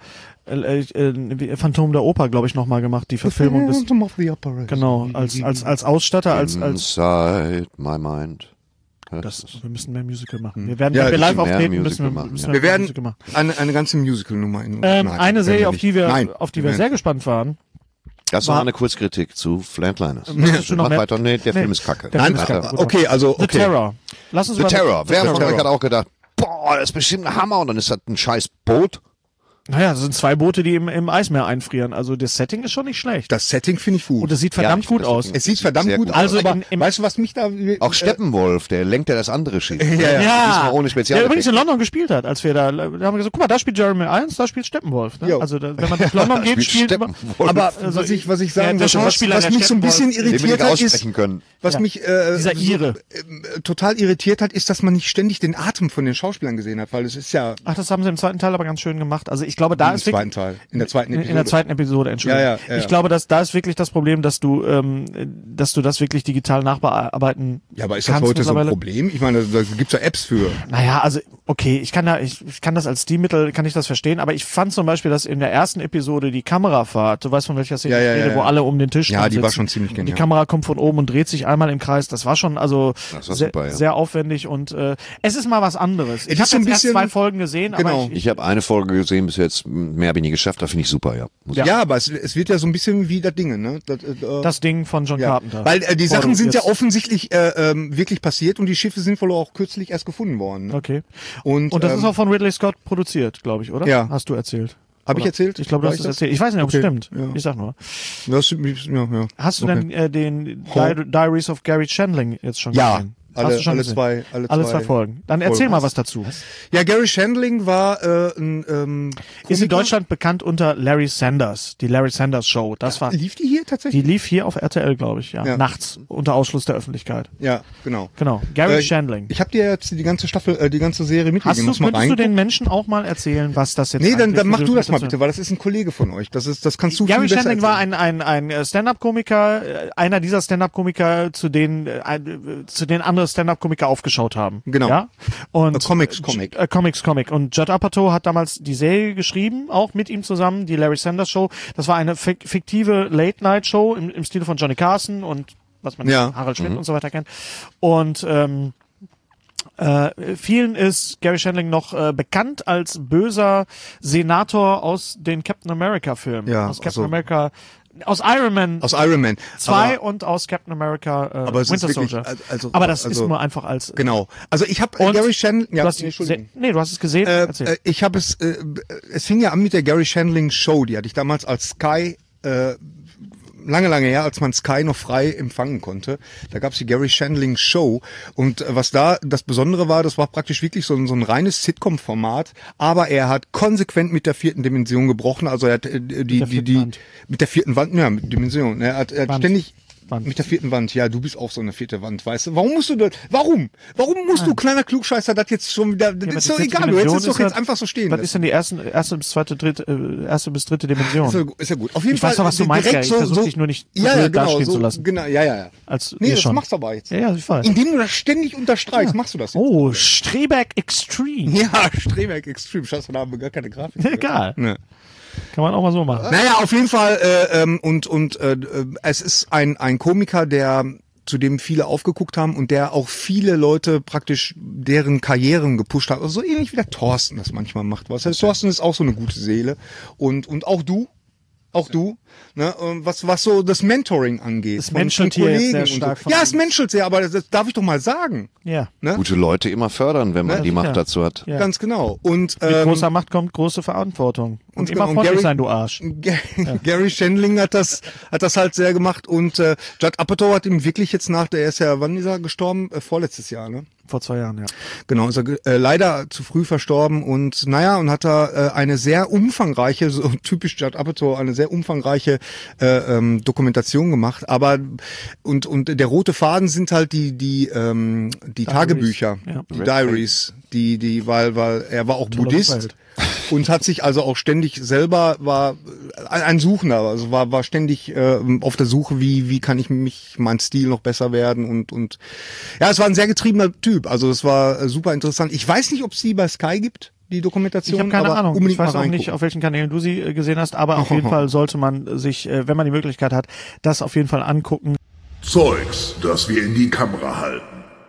Phantom der Oper, glaube ich, noch mal gemacht, die Verfilmung des Phantom of the Opera. genau als Ausstatter, als Inside my mind. wir müssen mehr Musical machen. Wir werden, Ja, wenn wir wir live müssen mehr auftreten, Musical müssen machen, müssen ja. Wir werden Musical machen. eine ganze Musical-Nummer in Eine Serie, auf die wir Nein. sehr gespannt waren. Das war eine Kurzkritik zu Flatliners. Möchtest du noch Mach mehr? weiter. Nee, der Nee. Film ist kacke. Der Film Nein, ist kacke. Gut. okay, also The okay. Terror. Lass uns The über Terror. Wer von Terror. euch hat auch gedacht, boah, das ist bestimmt ein Hammer und dann ist das ein scheiß Boot? Naja, das sind zwei Boote, die im Eismeer einfrieren. Also das Setting ist schon nicht schlecht. Das Setting finde ich gut. Und es sieht verdammt ich gut finde das aus. Setting Es sieht verdammt sehr gut gut aus. Also aber im- weißt du, was mich da... Auch Steppenwolf, der lenkt ja das andere Schiff. ja. Diesmal ohne der Spezialeffekte. übrigens in London gespielt hat, als wir da haben wir gesagt, guck mal, da spielt Jeremy Irons, da spielt Steppenwolf. Ne? Jo. Also wenn man durch London geht, spielt immer, Steppenwolf. Aber Also was ich sagen der wollte, Schauspieler, was der mich so ein bisschen Steppenwolf, den wir irritiert nicht hat, ist, aussprechen können. was Ja. mich Dieser Ire. Total irritiert hat, ist, dass man nicht ständig den Atem von den Schauspielern gesehen hat, weil es ist ja Ach, das haben sie im zweiten Teil aber ganz schön gemacht. Also ich glaube, da im ist wirklich zweiten Teil, in der zweiten Episode. in der zweiten Episode, Entschuldigung. Ja. Ich glaube, dass da ist wirklich das Problem, dass du das wirklich digital nachbearbeiten Ja, aber ist das kannst heute so ein mittlerweile. Problem? Ich meine, da gibt's ja Apps für. Naja, also okay, ich kann das als Stilmittel, kann ich das verstehen, aber ich fand zum Beispiel, dass in der ersten Episode die Kamerafahrt, du weißt von welcher Szene ich rede, wo alle um den Tisch Ja, dran die war sitzen. schon ziemlich Und die genial. Kamera kommt von oben und dreht sich einmal im Kreis. Das war schon also Das war sehr, super, ja. sehr aufwendig und es ist mal was anderes. Ich ist habe so ein jetzt erst bisschen- 2 Folgen gesehen, Genau. aber Ich habe eine Folge gesehen bis jetzt, mehr bin ich nie geschafft, da finde ich super, ja. Muss Ja. Ja, aber es wird ja so ein bisschen wie das Ding, ne? das Ding von John ja. Carpenter. Weil die Sachen sind ja jetzt- offensichtlich wirklich passiert und die Schiffe sind wohl auch kürzlich erst gefunden worden. Ne? Okay. Und Und das ist auch von Ridley Scott produziert, glaube ich, oder? Ja. Hast du erzählt? Hab ich Oder? erzählt? Ich glaube, du War hast ich es das? erzählt. Ich weiß nicht, ob es Okay. stimmt. Ja. Ich sag nur. ja. Hast du Okay. denn den Ho- Diaries of Gary Chandling jetzt schon Ja, gesehen? Hast du schon alle gesehen? zwei Alle zwei Folgen. Dann erzähl Folgen. mal was dazu. Ja, Gary Shandling war ein Ist in Komiker. Deutschland bekannt unter Larry Sanders, die Larry Sanders Show. Das war, Lief die hier die tatsächlich? lief hier auf RTL, glaube ich, ja. Ja. Nachts, unter Ausschluss der Öffentlichkeit. Ja, genau. Genau. Gary Ich Shandling. habe dir jetzt die ganze Staffel, die ganze Serie mitgegeben. Musst mal Könntest du reingucken. den Menschen auch mal erzählen, was das jetzt Nee, dann eigentlich mach für du das mal Situation- bitte, weil das ist ein Kollege von euch. Das kannst du Gary viel besser Shandling war erzählen. ein Stand-up-Komiker, einer dieser Stand-up-Komiker, zu denen andere Stand-up-Komiker aufgeschaut haben. Genau. Ja? Und Comic. Comic. Und Judd Apatow hat damals die Serie geschrieben, auch mit ihm zusammen, die Larry Sanders Show. Das war eine fiktive Late-Night-Show im Stil von Johnny Carson und was man von Harald Schmidt und so weiter kennt. Und vielen ist Gary Shandling noch bekannt als böser Senator aus den Captain America Filmen. Ja, aus Captain America, aus Iron Man. Aus Iron Man 2 und aus Captain America aber es Winter ist wirklich, Soldier. aber das ist nur einfach als... Genau. Also ich habe Und Gary Shandling... Ja, du hast es gesehen? Erzähl. Ich habe es fing ja an mit der Gary Shandling Show, die hatte ich damals als Sky lange her, als man Sky noch frei empfangen konnte. Da gab's die Gary Shandling Show und was da das Besondere war, das war praktisch wirklich so ein reines Sitcom-Format, aber er hat konsequent mit der 4. Dimension gebrochen, also er hat mit der 4. Wand, ja, mit Dimension, er hat ständig mit der 4. Wand, ja, du bist auch so eine 4. Wand, weißt du? Warum musst du, kleiner Klugscheißer, das jetzt schon wieder, das ist doch egal, du hättest es doch jetzt einfach so stehen. Was ist denn die erste bis dritte Dimension? Ist ja gut. Auf jeden ich Fall. weiß doch, was du meinst, ja. Ich versuche dich nur nicht dastehen zu lassen. Genau, ja. Nee, das machst du aber jetzt. Ja, ich weiß. Indem du das ständig unterstreichst, machst du das jetzt. Oh, Streberg Extreme. Ja, Streberg Extreme. Scheiße, da haben wir gar keine Grafik. Egal. Ne. Kann man auch mal so machen. Naja, auf jeden Fall, es ist ein Komiker, zu dem viele aufgeguckt haben und der auch viele Leute praktisch deren Karrieren gepusht hat. Also so ähnlich wie der Thorsten das manchmal macht. Was? Der Thorsten ist auch so eine gute Seele. Und auch du. Ne, was so das Mentoring angeht. Es menschelt hier jetzt sehr stark. Ja, es menschelt sehr, aber das darf ich doch mal sagen. Ja. Ne? Gute Leute immer fördern, wenn man die Macht dazu hat. Ja. Ganz genau. Und mit großer Macht kommt große Verantwortung. Und immer freundlich sein, du Arsch. Gary Shandling hat das halt sehr gemacht und Judd Apatow hat ihm wirklich jetzt der ist ja, wann ist er gestorben? Vorletztes Jahr, ne? Vor 2 Jahren, ja. Genau, ist er leider zu früh verstorben und hat er eine sehr umfangreiche, so typisch Judd Apatow, eine sehr umfangreiche Dokumentation gemacht. Aber und der rote Faden sind halt die Tagebücher, die Diaries, weil er war auch Buddhist. Und hat sich also auch ständig selber, war ein Suchender, also war ständig auf der Suche, wie kann ich mein Stil noch besser werden und ja, es war ein sehr getriebener Typ, also es war super interessant. Ich weiß nicht, ob es die bei Sky gibt, die Dokumentation. Ich habe keine Ahnung, unbedingt ich weiß auch nicht, auf welchen Kanälen du sie gesehen hast, aber auf jeden Fall sollte man sich, wenn man die Möglichkeit hat, das auf jeden Fall angucken. Zeugs, das wir in die Kamera halten.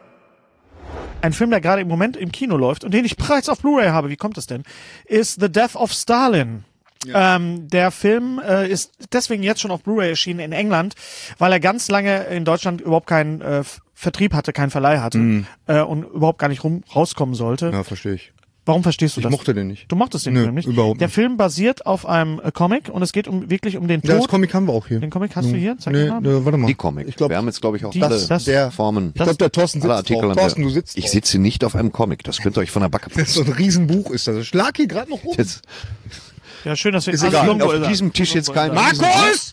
Ein Film, der gerade im Moment im Kino läuft und den ich bereits auf Blu-ray habe, wie kommt das denn, ist The Death of Stalin. Ja. Der Film ist deswegen jetzt schon auf Blu-ray erschienen in England, weil er ganz lange in Deutschland überhaupt keinen Vertrieb hatte, keinen Verleih hatte und überhaupt gar nicht rauskommen sollte. Ja, verstehe ich. Warum verstehst du das? Ich mochte den nicht. Du mochtest den Film nicht? Überhaupt nicht. Der Film basiert auf einem Comic und es geht wirklich um den Tod. Ja, das Comic haben wir auch hier. Den Comic hast du hier? Zeig Nee, mal. warte mal. Die Comic. Ich glaub, wir haben jetzt, glaube ich, auch der Formen. Ich glaube, der Thorsten alle sitzt Artikel drauf. Thorsten, du sitzt Ich drauf. sitze nicht auf einem Comic. Das könnt ihr euch von der Backe Das ist so ein Riesenbuch ist das. Ich schlag hier gerade noch rum. Jetzt, Ja, schön, dass wir Ist egal. Lumbo auf diesem Tisch jetzt kein Markus!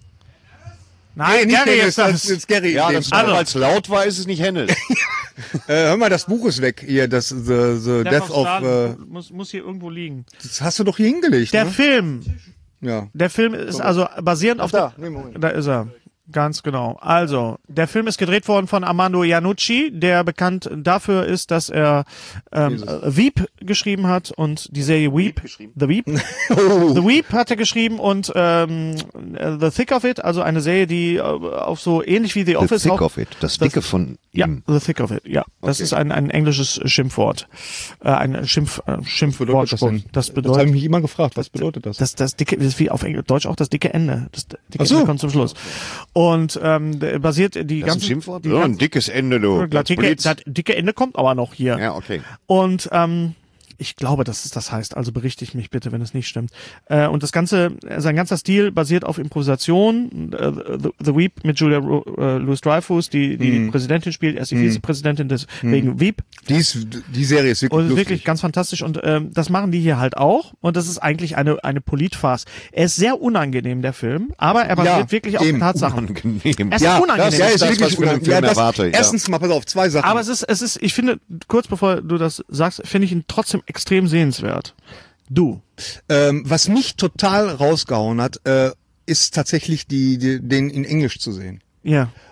Nein, nicht Gary Hennes, ist das. ist Gary. Ja, in dem das Fall. weil es laut war, ist es nicht Hennes. Hör mal, das Buch ist weg. Hier, das The Death of... muss hier irgendwo liegen. das hast du doch hier hingelegt, Der ne? Film. Ja. Der Film ist also basierend auf da. Nee, Moment. Da ist er. Ganz genau. Also, der Film ist gedreht worden von Armando Iannucci, der bekannt dafür ist, dass er Veep geschrieben hat und die Serie Veep. The Veep. The Veep hat er geschrieben und The Thick of It, also eine Serie, die auf so ähnlich wie The Office The Thick auch... of It. Das Dicke von Ja, ihm. The Thick of It, ja. Das ist ein englisches Schimpfwort. Ein Schimpfwort. Das habe Das ich bedeutet... mich immer gefragt. Was bedeutet das? Das dicke, das ist wie auf Deutsch auch das dicke Ende. Das dicke Ach so. Ende kommt zum Schluss. Und basiert die Das ist ein ganze Schimpfwort? die Ja, ein ganze- dickes Ende, du. das dicke Ende kommt aber noch hier. Ja, okay. Und ich glaube, dass es das heißt. Also berichtigt mich bitte, wenn es nicht stimmt. Und das Ganze, sein ganzer Stil basiert auf Improvisation. The Veep mit Julia Louis-Dreyfus, die Präsidentin spielt, erst die Vizepräsidentin deswegen Veep. Die Serie ist wirklich Und lustig. wirklich ganz fantastisch. Und das machen die hier halt auch. Und das ist eigentlich eine Politfarce. Er ist sehr unangenehm, der Film, aber er basiert wirklich auf eben. Tatsachen. Unangenehm. Es ist unangenehm. Das, ja, ist das, wirklich was ich von dem Film unangenehm. erwarte, ja. Erstens mal, pass auf, 2 Sachen. Aber es ist, ich finde, kurz bevor du das sagst, finde ich ihn trotzdem extrem sehenswert. Du. Was mich total rausgehauen hat, ist tatsächlich den in Englisch zu sehen. Ja.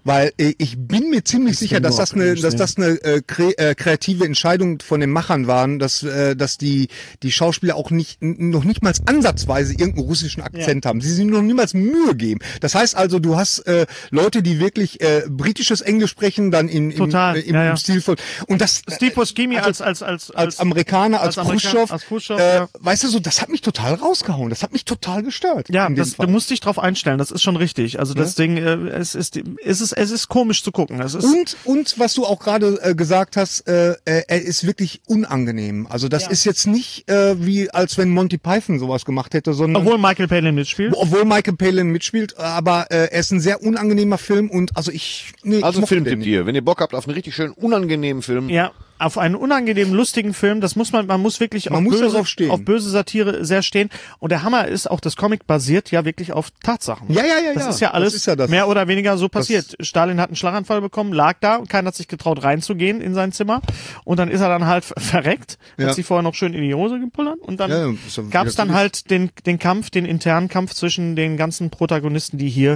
Weil ich bin mir ziemlich sicher, dass das eine kreative Entscheidung von den Machern waren, dass die Schauspieler auch noch nicht mal ansatzweise irgendeinen russischen Akzent haben. Sie sich noch niemals Mühe geben. Das heißt also, du hast Leute, die wirklich britisches Englisch sprechen, dann im Stil von und das Steve Buscemi als Amerikaner, als Khrushchev, weißt du so, das hat mich total rausgehauen. Das hat mich total gestört. Ja, du musst dich drauf einstellen. Das ist schon richtig. Also das Ding, es ist komisch zu gucken. Und was du auch gerade gesagt hast, er ist wirklich unangenehm. Also das ist jetzt nicht wie als wenn Monty Python sowas gemacht hätte, sondern obwohl Michael Palin mitspielt, aber er ist ein sehr unangenehmer Film und also Filmtipp dir, wenn ihr Bock habt auf einen richtig schönen unangenehmen Film. Ja. Auf einen unangenehmen, lustigen Film, man muss wirklich auf böse Satire sehr stehen. Und der Hammer ist, auch das Comic basiert ja wirklich auf Tatsachen. Das ist ja alles mehr oder weniger so passiert. Stalin hat einen Schlaganfall bekommen, lag da und keiner hat sich getraut reinzugehen in sein Zimmer. Und dann ist er dann halt verreckt, hat sich vorher noch schön in die Hose gepullert. Und dann gab es dann halt den internen Kampf zwischen den ganzen Protagonisten, die hier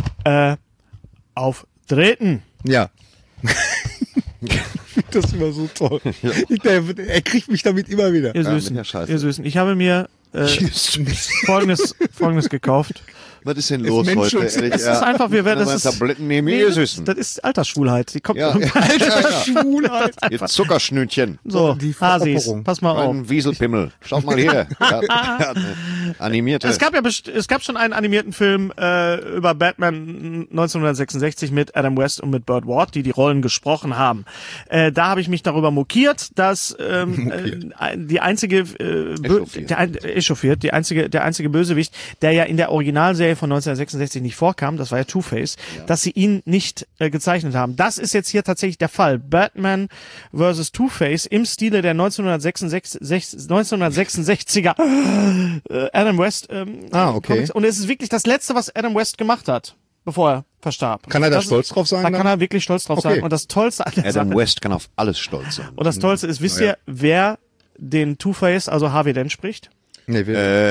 auftreten. Ja. Das ist immer so toll. Ja. Er kriegt mich damit immer wieder. Ihr Süßen. Ich habe mir Folgendes gekauft. Was ist denn los heute? Es ist einfach, Tabletten nehmen, ihr Süßen. Das ist Altersschwulheit. Die kommt Altersschwulheit. Ihr Zuckerschnütchen. So, Hasis, pass mal auf. Ein Wieselpimmel. Schaut mal hier. Animierte. Es gab schon einen animierten Film über Batman 1966 mit Adam West und mit Burt Ward, die Rollen gesprochen haben. Da habe ich mich darüber mokiert, dass die einzige der einzige Bösewicht, der ja in der Originalserie von 1966 nicht vorkam, das war ja Two-Face, dass sie ihn nicht gezeichnet haben. Das ist jetzt hier tatsächlich der Fall. Batman vs. Two-Face im Stile der 1966er Adam West Comics. Und es ist wirklich das Letzte, was Adam West gemacht hat, bevor er verstarb. Kann er da stolz drauf sein? Da kann er wirklich stolz drauf sein. Und das Tollste an der Adam Sache, West kann auf alles stolz sein. Und das Tollste ist, wisst ihr, wer den Two-Face, also Harvey Dent, spricht? Nee,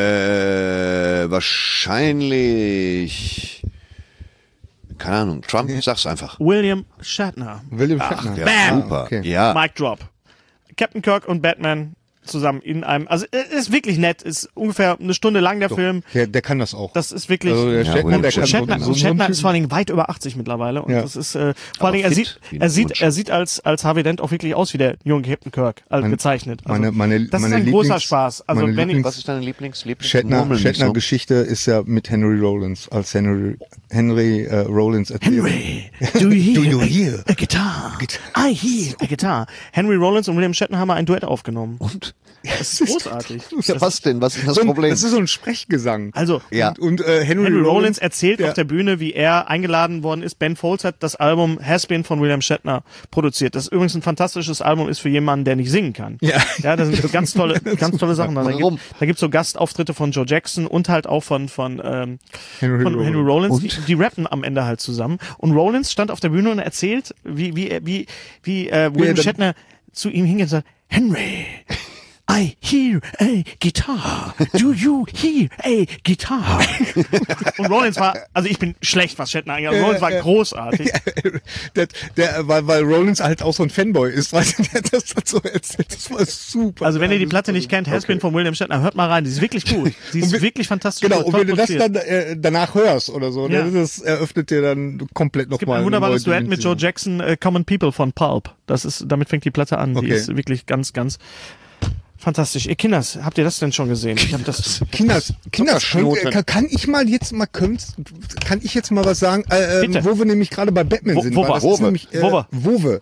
wahrscheinlich, keine Ahnung, Trump, sag's einfach. William Shatner. Bam! Super. Okay. Ja. Mic drop. Captain Kirk und Batman zusammen in einem, also es ist wirklich nett, ist ungefähr eine Stunde lang der Film. Der kann das auch. Das ist wirklich, also Shatner ist vor allem weit über 80 mittlerweile und das ist, vor allen Dingen, er sieht als Harvey Dent auch wirklich aus wie der junge Captain Kirk, gezeichnet. Also, das ist ein großer Spaß. Also was ist deine Lieblings Shatner-Geschichte ist ja mit Henry Rollins, als Henry Rollins erzählt. Henry, do you hear a guitar? I hear a guitar. Henry Rollins und William Shatner haben ein Duett aufgenommen. Und? Das ist großartig. Ja, was denn? Was ist das Problem? Das ist so ein Sprechgesang. Also, und Henry Rollins erzählt auf der Bühne, wie er eingeladen worden ist. Ben Folds hat das Album Has Been von William Shatner produziert. Das übrigens ein fantastisches Album ist für jemanden, der nicht singen kann. Ja, da sind so ganz tolle Sachen. Da gibt's so Gastauftritte von Joe Jackson und halt auch von Henry Rollins. Die rappen am Ende halt zusammen. Und Rollins stand auf der Bühne und erzählt, wie William Shatner zu ihm hingeht und sagt, Henry, I hear a guitar. Do you hear a guitar? Und Rollins war, also ich bin schlecht, was Shatner angeht. Rollins war großartig. Weil Rollins halt auch so ein Fanboy ist, weil der das so erzählt. Das war super. Also wenn ihr die Platte nicht kennt, Has Been von William Shatner, hört mal rein. Die ist wirklich gut. Die ist wirklich fantastisch. Genau, und wenn du das dann danach hörst oder so, das eröffnet dir dann komplett nochmal. Es gibt ein wunderbares Duett mit Joe Jackson, Common People von Pulp. Damit fängt die Platte an. Die ist wirklich ganz, ganz fantastisch. Ihr Kinders, habt ihr das denn schon gesehen? Ich hab das. Kinders, kann ich jetzt mal was sagen, wo wir nämlich gerade bei Batman sind? Wove.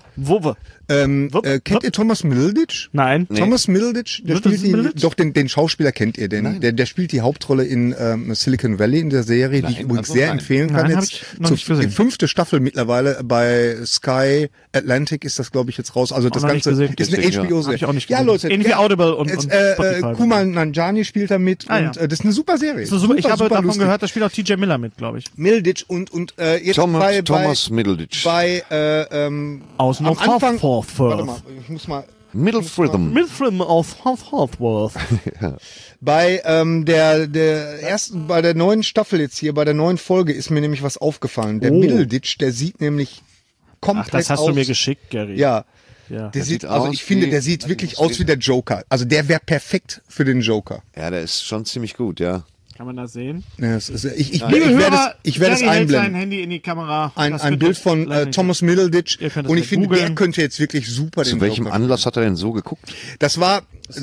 Kennt ihr Thomas Middleditch? Nein. Thomas Middleditch, den Schauspieler kennt ihr, der spielt die Hauptrolle in Silicon Valley in der Serie, die ich übrigens sehr empfehlen kann. Die 5. Staffel mittlerweile bei Sky Atlantic ist das, glaube ich, jetzt raus. Also das Ganze ist eine HBO-Serie. Ja, Leute. Irgendwie Audible und Spotify. Kumail Nanjiani spielt da mit und das ist eine super Serie. Ich habe davon gehört, da spielt auch TJ Miller mit, glaube ich. Middleditch und jetzt Thomas Middleditch. Am Anfang, warte mal, ich muss mal Middle Fritham. Milfrim aus Halfworth. Bei bei der neuen Staffel jetzt hier, bei der neuen Folge ist mir nämlich was aufgefallen. Der Middleditch, der sieht nämlich komplett Ach, das hast aus. du mir geschickt, Gary. Ja. Ja. Der sieht, sieht also aus ich finde, wie- der sieht wirklich aus wie der Joker. Also der wäre perfekt für den Joker. Ja, der ist schon ziemlich gut, ja. Kann man das sehen? Ja, ich Liebe werde es Gary hält sein einblenden. Handy in die Kamera. Ein Das könnt Bild ihr von leider nicht Thomas Middleditch. Ihr könnt es Und ja ich finde, der googeln. könnte jetzt wirklich super Zu den welchem Joker Anlass hat er denn so geguckt? Das waren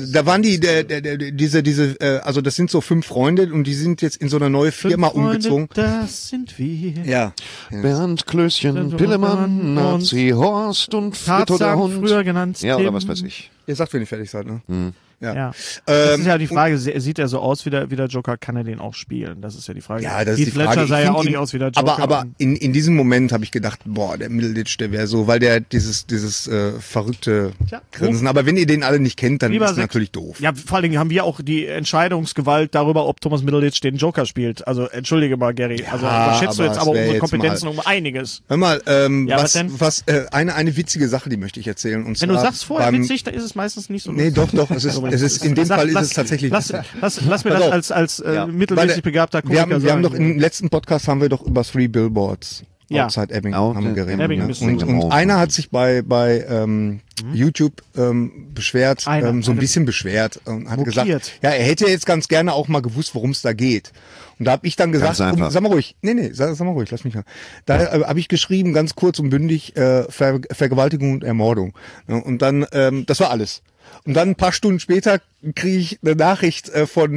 also das sind so 5 Freunde und die sind jetzt in so eine neue Firma umgezogen. Das sind wir. Ja. Bernd, Klößchen, Pillemann, Nazi, Horst und Fritto der Tarzan, Hund. früher genannt Ja, oder Tim. was weiß ich. Ihr sagt, wenn ihr fertig seid, ne? Ja. Das ist ja die Frage, sieht er so aus wie der Joker, kann er den auch spielen? Das ist ja die Frage. Ja, das Heath ist die Frage. Ledger sah Ich ja find auch ihn- nicht aus wie der Joker. Aber in diesem Moment habe ich gedacht, boah, der Middleditch, der wäre so, weil der dieses verrückte Tja. Grinsen. Aber wenn ihr den alle nicht kennt, dann Lieber ist es Sex- natürlich doof. Ja, vor allen Dingen haben wir auch die Entscheidungsgewalt darüber, ob Thomas Middleditch den Joker spielt. Also entschuldige mal, Gary. Also überschätzt du aber jetzt es aber wär unsere jetzt Kompetenzen um einiges. Hör mal, Ja, was denn? eine witzige Sache, die möchte ich erzählen. Und Wenn du zwar sagst vorher beim- witzig, dann ist es meistens nicht so Nee, lustig. doch, es ist in dem Fall ist es tatsächlich Lass mir Pass das auf. als Weil mittelmäßig begabter wir Komiker haben doch sagen. im letzten Podcast haben wir doch über 3 Billboards Ja. outside Ebbing Auch haben wir der- geredet. Ebbing Ne? müssen wir Und einer hat sich bei YouTube beschwert, Einer. so ein bisschen beschwert und hat Mokiert. gesagt, ja, er hätte jetzt ganz gerne auch mal gewusst, worum es da geht. Und da habe ich dann gesagt, Ganz einfach. sag mal ruhig, sag mal ruhig, lass mich mal. Da habe ich geschrieben, ganz kurz und bündig, Vergewaltigung und Ermordung. Ja, und dann, das war alles. Und dann ein paar Stunden später kriege ich eine Nachricht von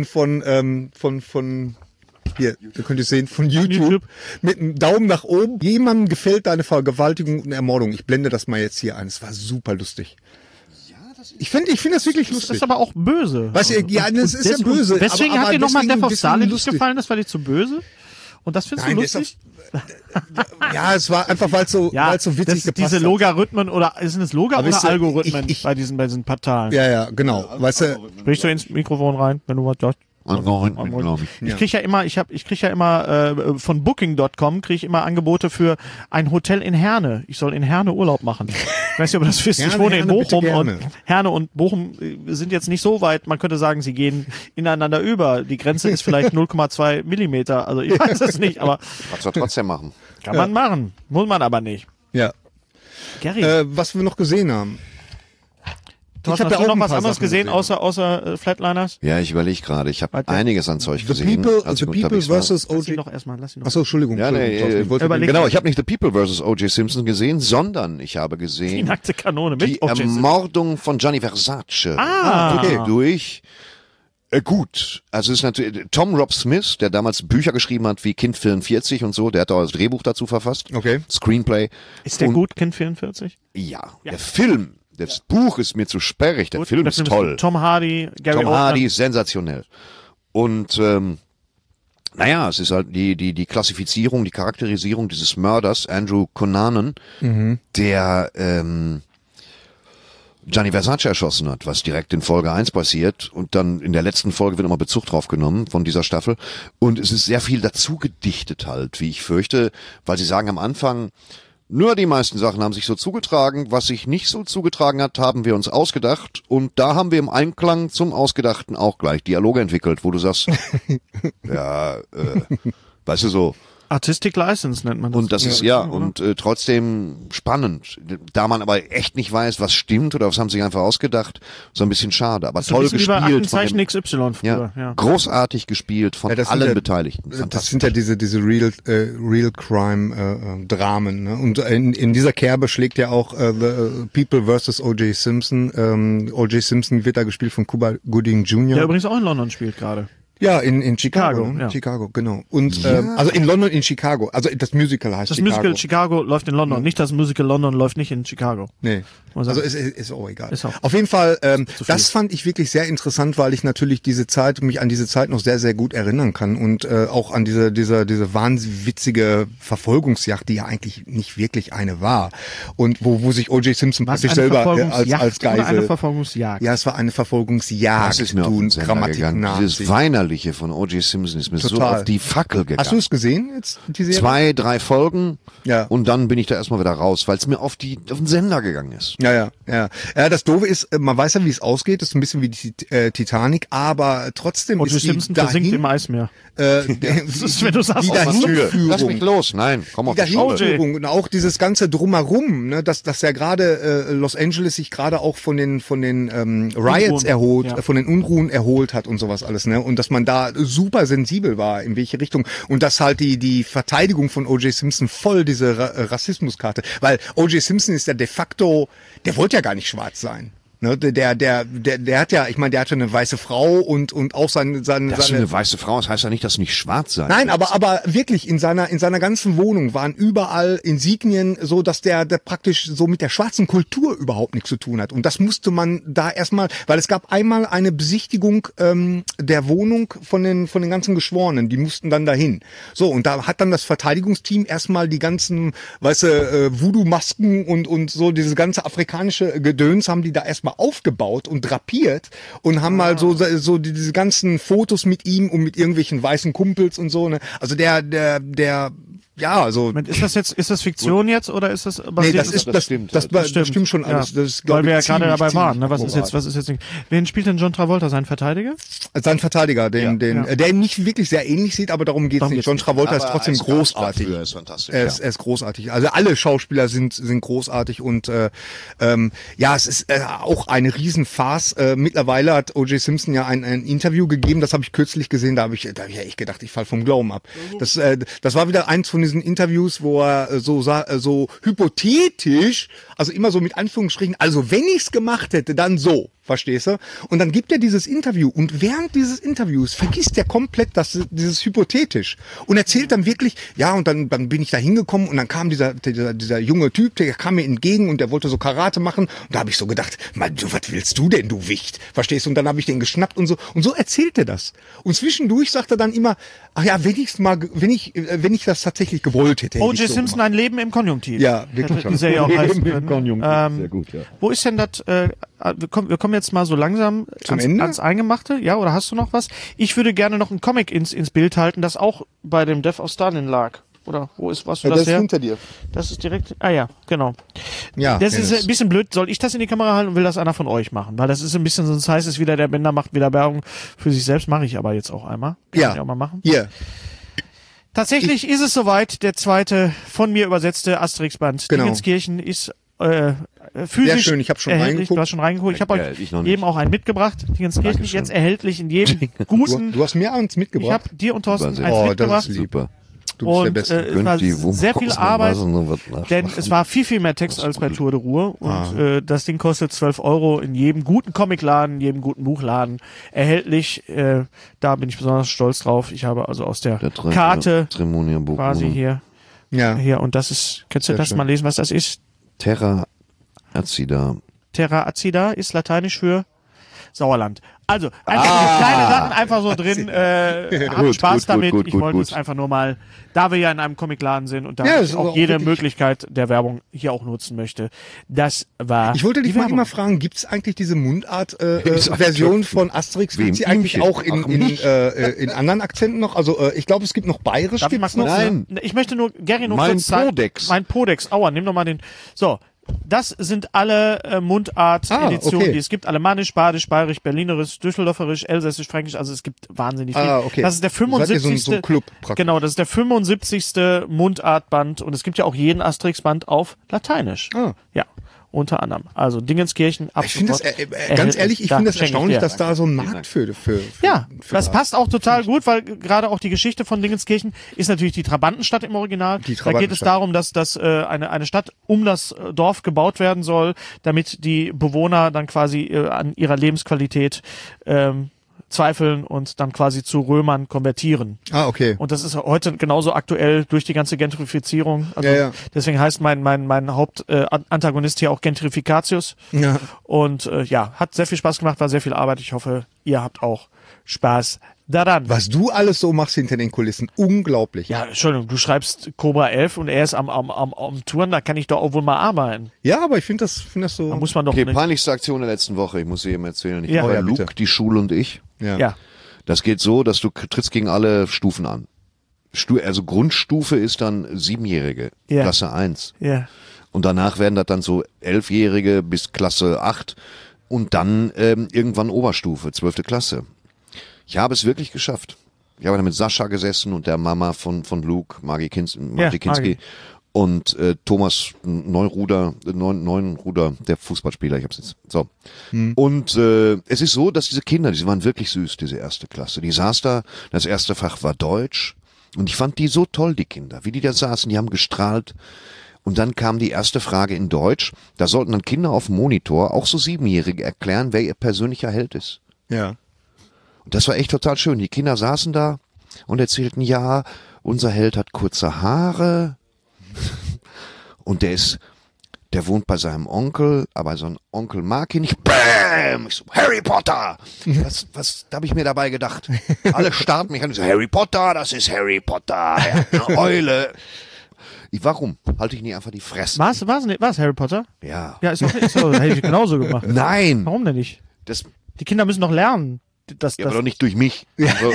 hier, ihr könnt es sehen, von YouTube, mit einem Daumen nach oben. Jemandem gefällt deine Vergewaltigung und Ermordung. Ich blende das mal jetzt hier ein. Es war super lustig. Ich finde das wirklich Das lustig. ist aber auch böse. Weißt du, ja, das ist ja Deswegen- böse. Deswegen aber hat dir nochmal deswegen- Death of deswegen Stalin nicht lustig. gefallen, das war dir zu böse? Und das findest Nein, du Death lustig? Ja, es war einfach, weil es so witzig das, gepasst diese hat. Logarithmen oder sind es Loga Aber oder wisst ihr, Algorithmen ich- bei diesen Portalen? Ja, genau. Weißt du, Sprichst du ins Mikrofon rein, wenn du was sagst? Algorithmen, glaube ich. Ich krieg ja immer von Booking.com kriege ich immer Angebote für ein Hotel in Herne. Ich soll in Herne Urlaub machen. Ich weiß nicht, ob ihr das wisst. Ich Herne, wohne in Herne, bitte Bochum und gerne. Herne und Bochum sind jetzt nicht so weit. Man könnte sagen, sie gehen ineinander über. Die Grenze ist vielleicht 0,2 Millimeter. Also ich weiß es nicht, aber Kannst du trotzdem machen. kann man machen. Muss man aber nicht. ja. Gary, Was wir noch gesehen haben. hast hab du ja auch noch ein was paar anderes Sachen gesehen, gesehen. außer Flatliners? Ja, ich überlege gerade. Ich habe Warte. einiges an Zeug The gesehen. People als ich vs. unterwegs war. Lass ihn O.J. doch erstmal. Achso, Entschuldigung. Ja, nee, Entschuldigung, ich wollte überleg- genau, ich habe nicht The People vs. O.J. Simpson gesehen, sondern ich habe Die gesehen nackte Kanone mit die O.J. Simpson. Ermordung von Gianni Versace. okay. Durch. Gut, also es ist natürlich Tom Rob Smith, der damals Bücher geschrieben hat wie Kind 44 und so, der hat auch das Drehbuch dazu verfasst. Okay. Screenplay. Ist der Und- gut, Kind 44? Ja, der Film, das Buch ist mir zu sperrig, der Gut, Film der ist toll. gut. Tom Hardy, Gary Tom Oldman. Hardy ist sensationell. Und naja, es ist halt die Klassifizierung, die Charakterisierung dieses Mörders, Andrew Cunanan, der Gianni Versace erschossen hat, was direkt in Folge 1 passiert. Und dann in der letzten Folge wird nochmal Bezug drauf genommen von dieser Staffel. Und es ist sehr viel dazu gedichtet halt, wie ich fürchte, weil sie sagen am Anfang, nur die meisten Sachen haben sich so zugetragen. Was sich nicht so zugetragen hat, haben wir uns ausgedacht. Und da haben wir im Einklang zum Ausgedachten auch gleich Dialoge entwickelt, wo du sagst, ja, weißt du so. Artistic License nennt man das. Und das ist, ja, und trotzdem spannend. Da man aber echt nicht weiß, was stimmt oder was haben sie sich einfach ausgedacht, so ein bisschen schade. Aber so ein toll bisschen wie bei gespielt. Von Aktenzeichen dem, XY früher. Ja. großartig gespielt von das sind allen ja- Beteiligten. Das Fantastisch. sind ja diese Real Crime Dramen. Ne? Und in dieser Kerbe schlägt ja auch The People vs. O.J. Simpson. O.J. Simpson wird da gespielt von Cuba Gooding Jr. Der übrigens auch in London spielt gerade. Ja, in Chicago. Chicago, Ne? ja. Chicago, genau. Und also in London, in Chicago. Also das Musical heißt Das Chicago. Musical Chicago läuft in London. Nicht das Musical London läuft nicht in Chicago. Nee. Muss Also sagen. ist auch egal. Ist auch- Auf jeden Fall, zu viel. das fand ich wirklich sehr interessant, weil ich natürlich mich an diese Zeit noch sehr, sehr gut erinnern kann und auch an diese wahnwitzige Verfolgungsjagd, die ja eigentlich nicht wirklich eine war. Und wo sich O.J. Simpson Was, praktisch eine selber Verfolgungsjagd als oder eine Geisel. Verfolgungsjagd? Ja, es war eine Verfolgungsjagd. Das ist mir auf du den Sender gegangen. Grammatik-Nazi. Dieses Inhaltliche von O.J. Simpson ist mir so Total. auf die Fackel gegangen. Hast du es gesehen jetzt, die Serie? 2, 3 Folgen Ja. und dann bin ich da erstmal wieder raus, weil es mir auf den Sender gegangen ist. Ja, das Doofe ist, man weiß ja, wie es ausgeht, das ist ein bisschen wie die Titanic, aber trotzdem O.J. ist die Simpson versinkt im dahin, Eismeer. das ist, wenn du sagst, die auf was Dahinführung. Lass mich los. Nein, komm auf Die die Schule. Dahinführung und auch dieses ganze Drumherum, ne, dass ja gerade Los Angeles sich gerade auch von den Riots Unruhen, ja. von den Unruhen erholt hat und sowas alles, ne, und dass man da super sensibel war, in welche Richtung, und dass halt die Verteidigung von O.J. Simpson voll diese Rassismuskarte, weil O.J. Simpson ist ja de facto, der wollte ja gar nicht schwarz sein. Ne, der hat ja, ich meine, der hatte eine weiße Frau und auch seine Das ist eine weiße Frau, das heißt ja nicht, dass du nicht schwarz sein Nein, willst. aber wirklich in seiner ganzen Wohnung waren überall Insignien, so dass der praktisch so mit der schwarzen Kultur überhaupt nichts zu tun hat. Und das musste man da erstmal, weil es gab einmal eine Besichtigung der Wohnung von den ganzen Geschworenen, die mussten dann dahin. So, und da hat dann das Verteidigungsteam erstmal die ganzen, Voodoo-Masken und so dieses ganze afrikanische Gedöns haben die da erstmal aufgebaut und drapiert und haben mal so diese ganzen Fotos mit ihm und mit irgendwelchen weißen Kumpels und so, ne? Also Ist das Fiktion jetzt oder ist das basiert? Nee, das stimmt schon alles. Ja. Das ist, glaub Weil wir ja ich, gerade dabei ziemlich waren. Ne? Was ist jetzt nicht? Wen spielt denn John Travolta, sein Verteidiger? Sein Verteidiger, der ihn nicht wirklich sehr ähnlich sieht, aber darum geht's nicht. John Travolta ist trotzdem großartig. Er ist fantastisch. Er ist großartig. Also alle Schauspieler sind großartig und es ist auch eine Riesenfarce. Mittlerweile hat O.J. Simpson ja ein Interview gegeben, das habe ich kürzlich gesehen, da hab ich ja echt gedacht, ich fall vom Glauben ab. Das war wieder eins von diesen Interviews, wo er so hypothetisch, also immer so mit Anführungsstrichen, also wenn ich's gemacht hätte, dann so. Verstehst du? Und dann gibt er dieses Interview und während dieses Interviews vergisst er komplett dieses hypothetisch und erzählt dann wirklich, ja, und dann bin ich da hingekommen und dann kam dieser junge Typ, der kam mir entgegen und der wollte so Karate machen und da habe ich so gedacht, was willst du denn, du Wicht? Verstehst du? Und dann habe ich den geschnappt und so erzählt er das. Und zwischendurch sagt er dann immer, ach ja, wenn ich das tatsächlich gewollt hätte. O.J. Simpson, ein Leben im Konjunktiv. Ja, wirklich. Die Serie auch heißt. Sehr gut, ja. Wo ist denn das? Wir kommen jetzt mal so langsam ans Eingemachte. Ja, oder hast du noch was? Ich würde gerne noch einen Comic ins Bild halten, das auch bei dem Death of Stalin lag. Oder wo ist was? Das ist hinter dir. Das ist direkt. Ah ja, genau. Ja. Das ist ein bisschen blöd. Soll ich das in die Kamera halten und will das einer von euch machen? Weil das ist ein bisschen, sonst heißt es wieder, der Bender macht wieder Werbung für sich selbst. Mache ich aber jetzt auch einmal. Kann ich auch mal machen. Hier. Tatsächlich ist es soweit. Der zweite von mir übersetzte Asterix-Band. Genau. Dingenskirchen ist physisch sehr schön, ich habe schon erhältlich. reingeguckt. Du hast schon reingeguckt. Ich habe Ich noch euch nicht. eben auch einen mitgebracht. Dingenskirchen ist jetzt erhältlich in jedem guten. Du hast mir eins Ich mitgebracht. habe dir und Thorsten Super, eins oh, mitgebracht. das ist Super. Du bist der Und Beste. es war sehr viel Arbeit, denn es war viel, viel mehr Text als bei Tour de Ruhr. Und das Ding kostet 12 € in jedem guten Comicladen, jedem guten Buchladen erhältlich. Da bin ich besonders stolz drauf. Ich habe also aus der Karte quasi hier. Und das ist, kannst du Sehr das schön. mal lesen, was das ist? Terra Acida. Terra Acida ist lateinisch für Sauerland. Also, einfach kleine Sachen einfach so drin. Habt Spaß damit. Ich wollte es einfach nur mal, da wir ja in einem Comicladen sind und da ich auch jede wirklich Möglichkeit der Werbung hier auch nutzen möchte. Das war Ich wollte dich die mal Werbung. immer fragen, gibt es eigentlich diese Mundart-Version von Asterix? Gibt sie eigentlich auch in anderen Akzenten noch? Also ich glaube, es gibt noch Bayerisch. Darf ich mal Gibt's noch? kurz- Nein. Ich möchte nur, Gary, nur Mein kurz sagen. Podex. Mein Podex. Aua, nimm doch mal den. So. Das sind alle Mundart-Editionen, okay. die es gibt. Alemannisch, Badisch, Bayerisch, Berlinerisch, Düsseldorferisch, Elsässisch, Fränkisch. Also es gibt wahnsinnig viel. Okay. Das ist der Seid ihr 75. so ein Club praktisch? Genau, das ist der 75. Mundart-Band. Und es gibt ja auch jeden Asterix-Band auf Lateinisch. Ja, unter anderem. Also Dingenskirchen, ab Ich finde das, sofort ganz ehrlich, ich Da finde das schenke ich erstaunlich, dir. dass da so ein Markt für Ja, das da- passt auch total gut, weil gerade auch die Geschichte von Dingenskirchen ist natürlich die Trabantenstadt im Original. Die Da geht es Trabantenstadt. darum, dass eine Stadt um das Dorf gebaut werden soll, damit die Bewohner dann quasi an ihrer Lebensqualität zweifeln und dann quasi zu Römern konvertieren. Okay. Und das ist heute genauso aktuell durch die ganze Gentrifizierung. Also Ja. deswegen heißt mein Hauptantagonist hier auch Gentrificatius. Ja. Und hat sehr viel Spaß gemacht, war sehr viel Arbeit. Ich hoffe, ihr habt auch Spaß daran. Was du alles so machst hinter den Kulissen, unglaublich. Ja, Entschuldigung, du schreibst Cobra 11 und er ist am Touren, da kann ich doch auch wohl mal arbeiten. Ja, aber ich finde das so. Da muss man doch Okay, nicht. peinlichste Aktion der letzten Woche. Ich muss sie eben erzählen. Ich Ja. war Ja, bitte. Luke, die Schule und ich. Ja. Das geht so, dass du trittst gegen alle Stufen an. Also Grundstufe ist dann 7-Jährige, Ja. Klasse 1. Ja. Und danach werden das dann so 11-Jährige bis Klasse 8 und dann irgendwann Oberstufe, 12. Klasse. Ich habe es wirklich geschafft. Ich habe da mit Sascha gesessen und der Mama von Luke, Margie Kinski Margie. und Thomas Neuruder, der Fußballspieler, ich hab's jetzt. So. Und es ist so, dass diese Kinder, die waren wirklich süß, diese erste Klasse. Die saß da, das erste Fach war Deutsch und ich fand die so toll, die Kinder, wie die da saßen, die haben gestrahlt. Und dann kam die erste Frage in Deutsch, da sollten dann Kinder auf dem Monitor, auch so 7-Jährige, erklären, wer ihr persönlicher Held ist. Ja. Und das war echt total schön. Die Kinder saßen da und erzählten, ja, unser Held hat kurze Haare und der wohnt bei seinem Onkel, aber so ein Onkel mag ihn nicht. Bäm! Ich so, Harry Potter! Was habe ich mir dabei gedacht? Alle starten mich an und so, Harry Potter, das ist Harry Potter, eine Eule. Warum? Halte ich nicht einfach die Fresse? War's Harry Potter? Ja. Ja, ist doch, hätte ich genauso gemacht. Nein! Warum denn nicht? Das, Die Kinder müssen doch lernen. aber doch nicht durch mich. Also,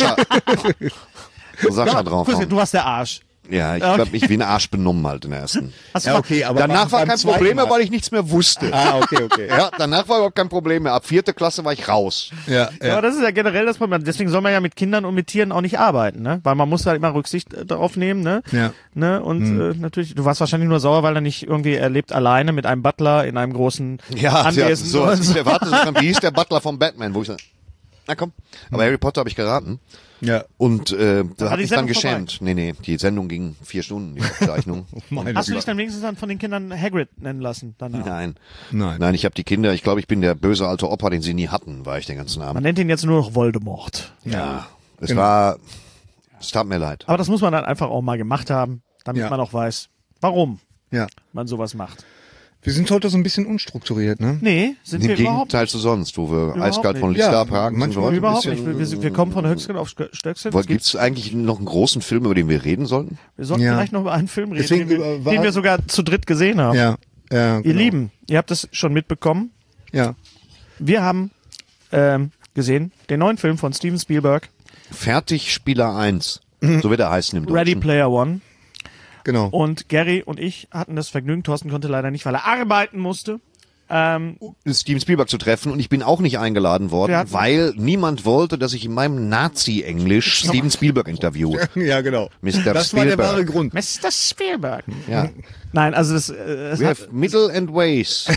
Sascha drauf. Grüß dich, du warst der Arsch. Ja, ich habe mich wie ein Arsch benommen halt in der ersten. Hast du Ja, mal- okay, aber Danach war beim kein zweiten Problem mehr, Mal. weil ich nichts mehr wusste. Ah, okay. Ja, danach war überhaupt kein Problem mehr. Ab 4. Klasse war ich raus. Ja, Ja, aber das ist ja generell das Problem. Deswegen soll man ja mit Kindern und mit Tieren auch nicht arbeiten, ne? Weil man muss halt immer Rücksicht darauf nehmen, ne? Ja. Ne? Und natürlich, du warst wahrscheinlich nur sauer, weil er nicht irgendwie, er lebt alleine mit einem Butler in einem großen Anwesen. so. und Ich erwarte, wie hieß der Butler von Batman, wo ich sage, na komm. Aber Harry Potter habe ich geraten. Ja. Und da war hat die mich dann Sendung geschämt. Nee, die Sendung ging 4 Stunden, die Aufzeichnung. Hast du dich dann wenigstens dann von den Kindern Hagrid nennen lassen danach? Nein, ich habe die Kinder, ich glaube, ich bin der böse alte Opa, den sie nie hatten, war ich den ganzen Man Abend. nennt ihn jetzt nur noch Voldemort. Ja, es Genau. es tat mir leid. Aber das muss man dann einfach auch mal gemacht haben, damit Ja. man auch weiß, warum Ja. man sowas macht. Wir sind heute so ein bisschen unstrukturiert, ne? Nee, sind Im wir überhaupt Gegenteil zu sonst, wo wir Überhaupt eiskalt von nicht. Lister Ja, abhaken. manchmal sind wir heute ein überhaupt bisschen- nicht. Wir kommen von Höchstgen auf Stöcksken. Gibt es eigentlich noch einen großen Film, über den wir reden sollten? Wir sollten Ja. vielleicht noch über einen Film reden, Deswegen den wir sogar zu dritt gesehen haben. Ja. Ja, Ihr genau. Lieben, ihr habt es schon mitbekommen. Ja. Wir haben gesehen den neuen Film von Steven Spielberg, Fertigspieler 1. So wird er heißen im Deutschen. Ready Player One. Genau. Und Gary und ich hatten das Vergnügen. Thorsten konnte leider nicht, weil er arbeiten musste. Steven Spielberg zu treffen und ich bin auch nicht eingeladen worden, Wir hatten- weil niemand wollte, dass ich in meinem Nazi-Englisch Steven Spielberg interviewe. Ja, genau. Mr. Das war der Spielberg. wahre Grund. Mr. Spielberg. Ja. Nein, also das es We hat, have middle and ways.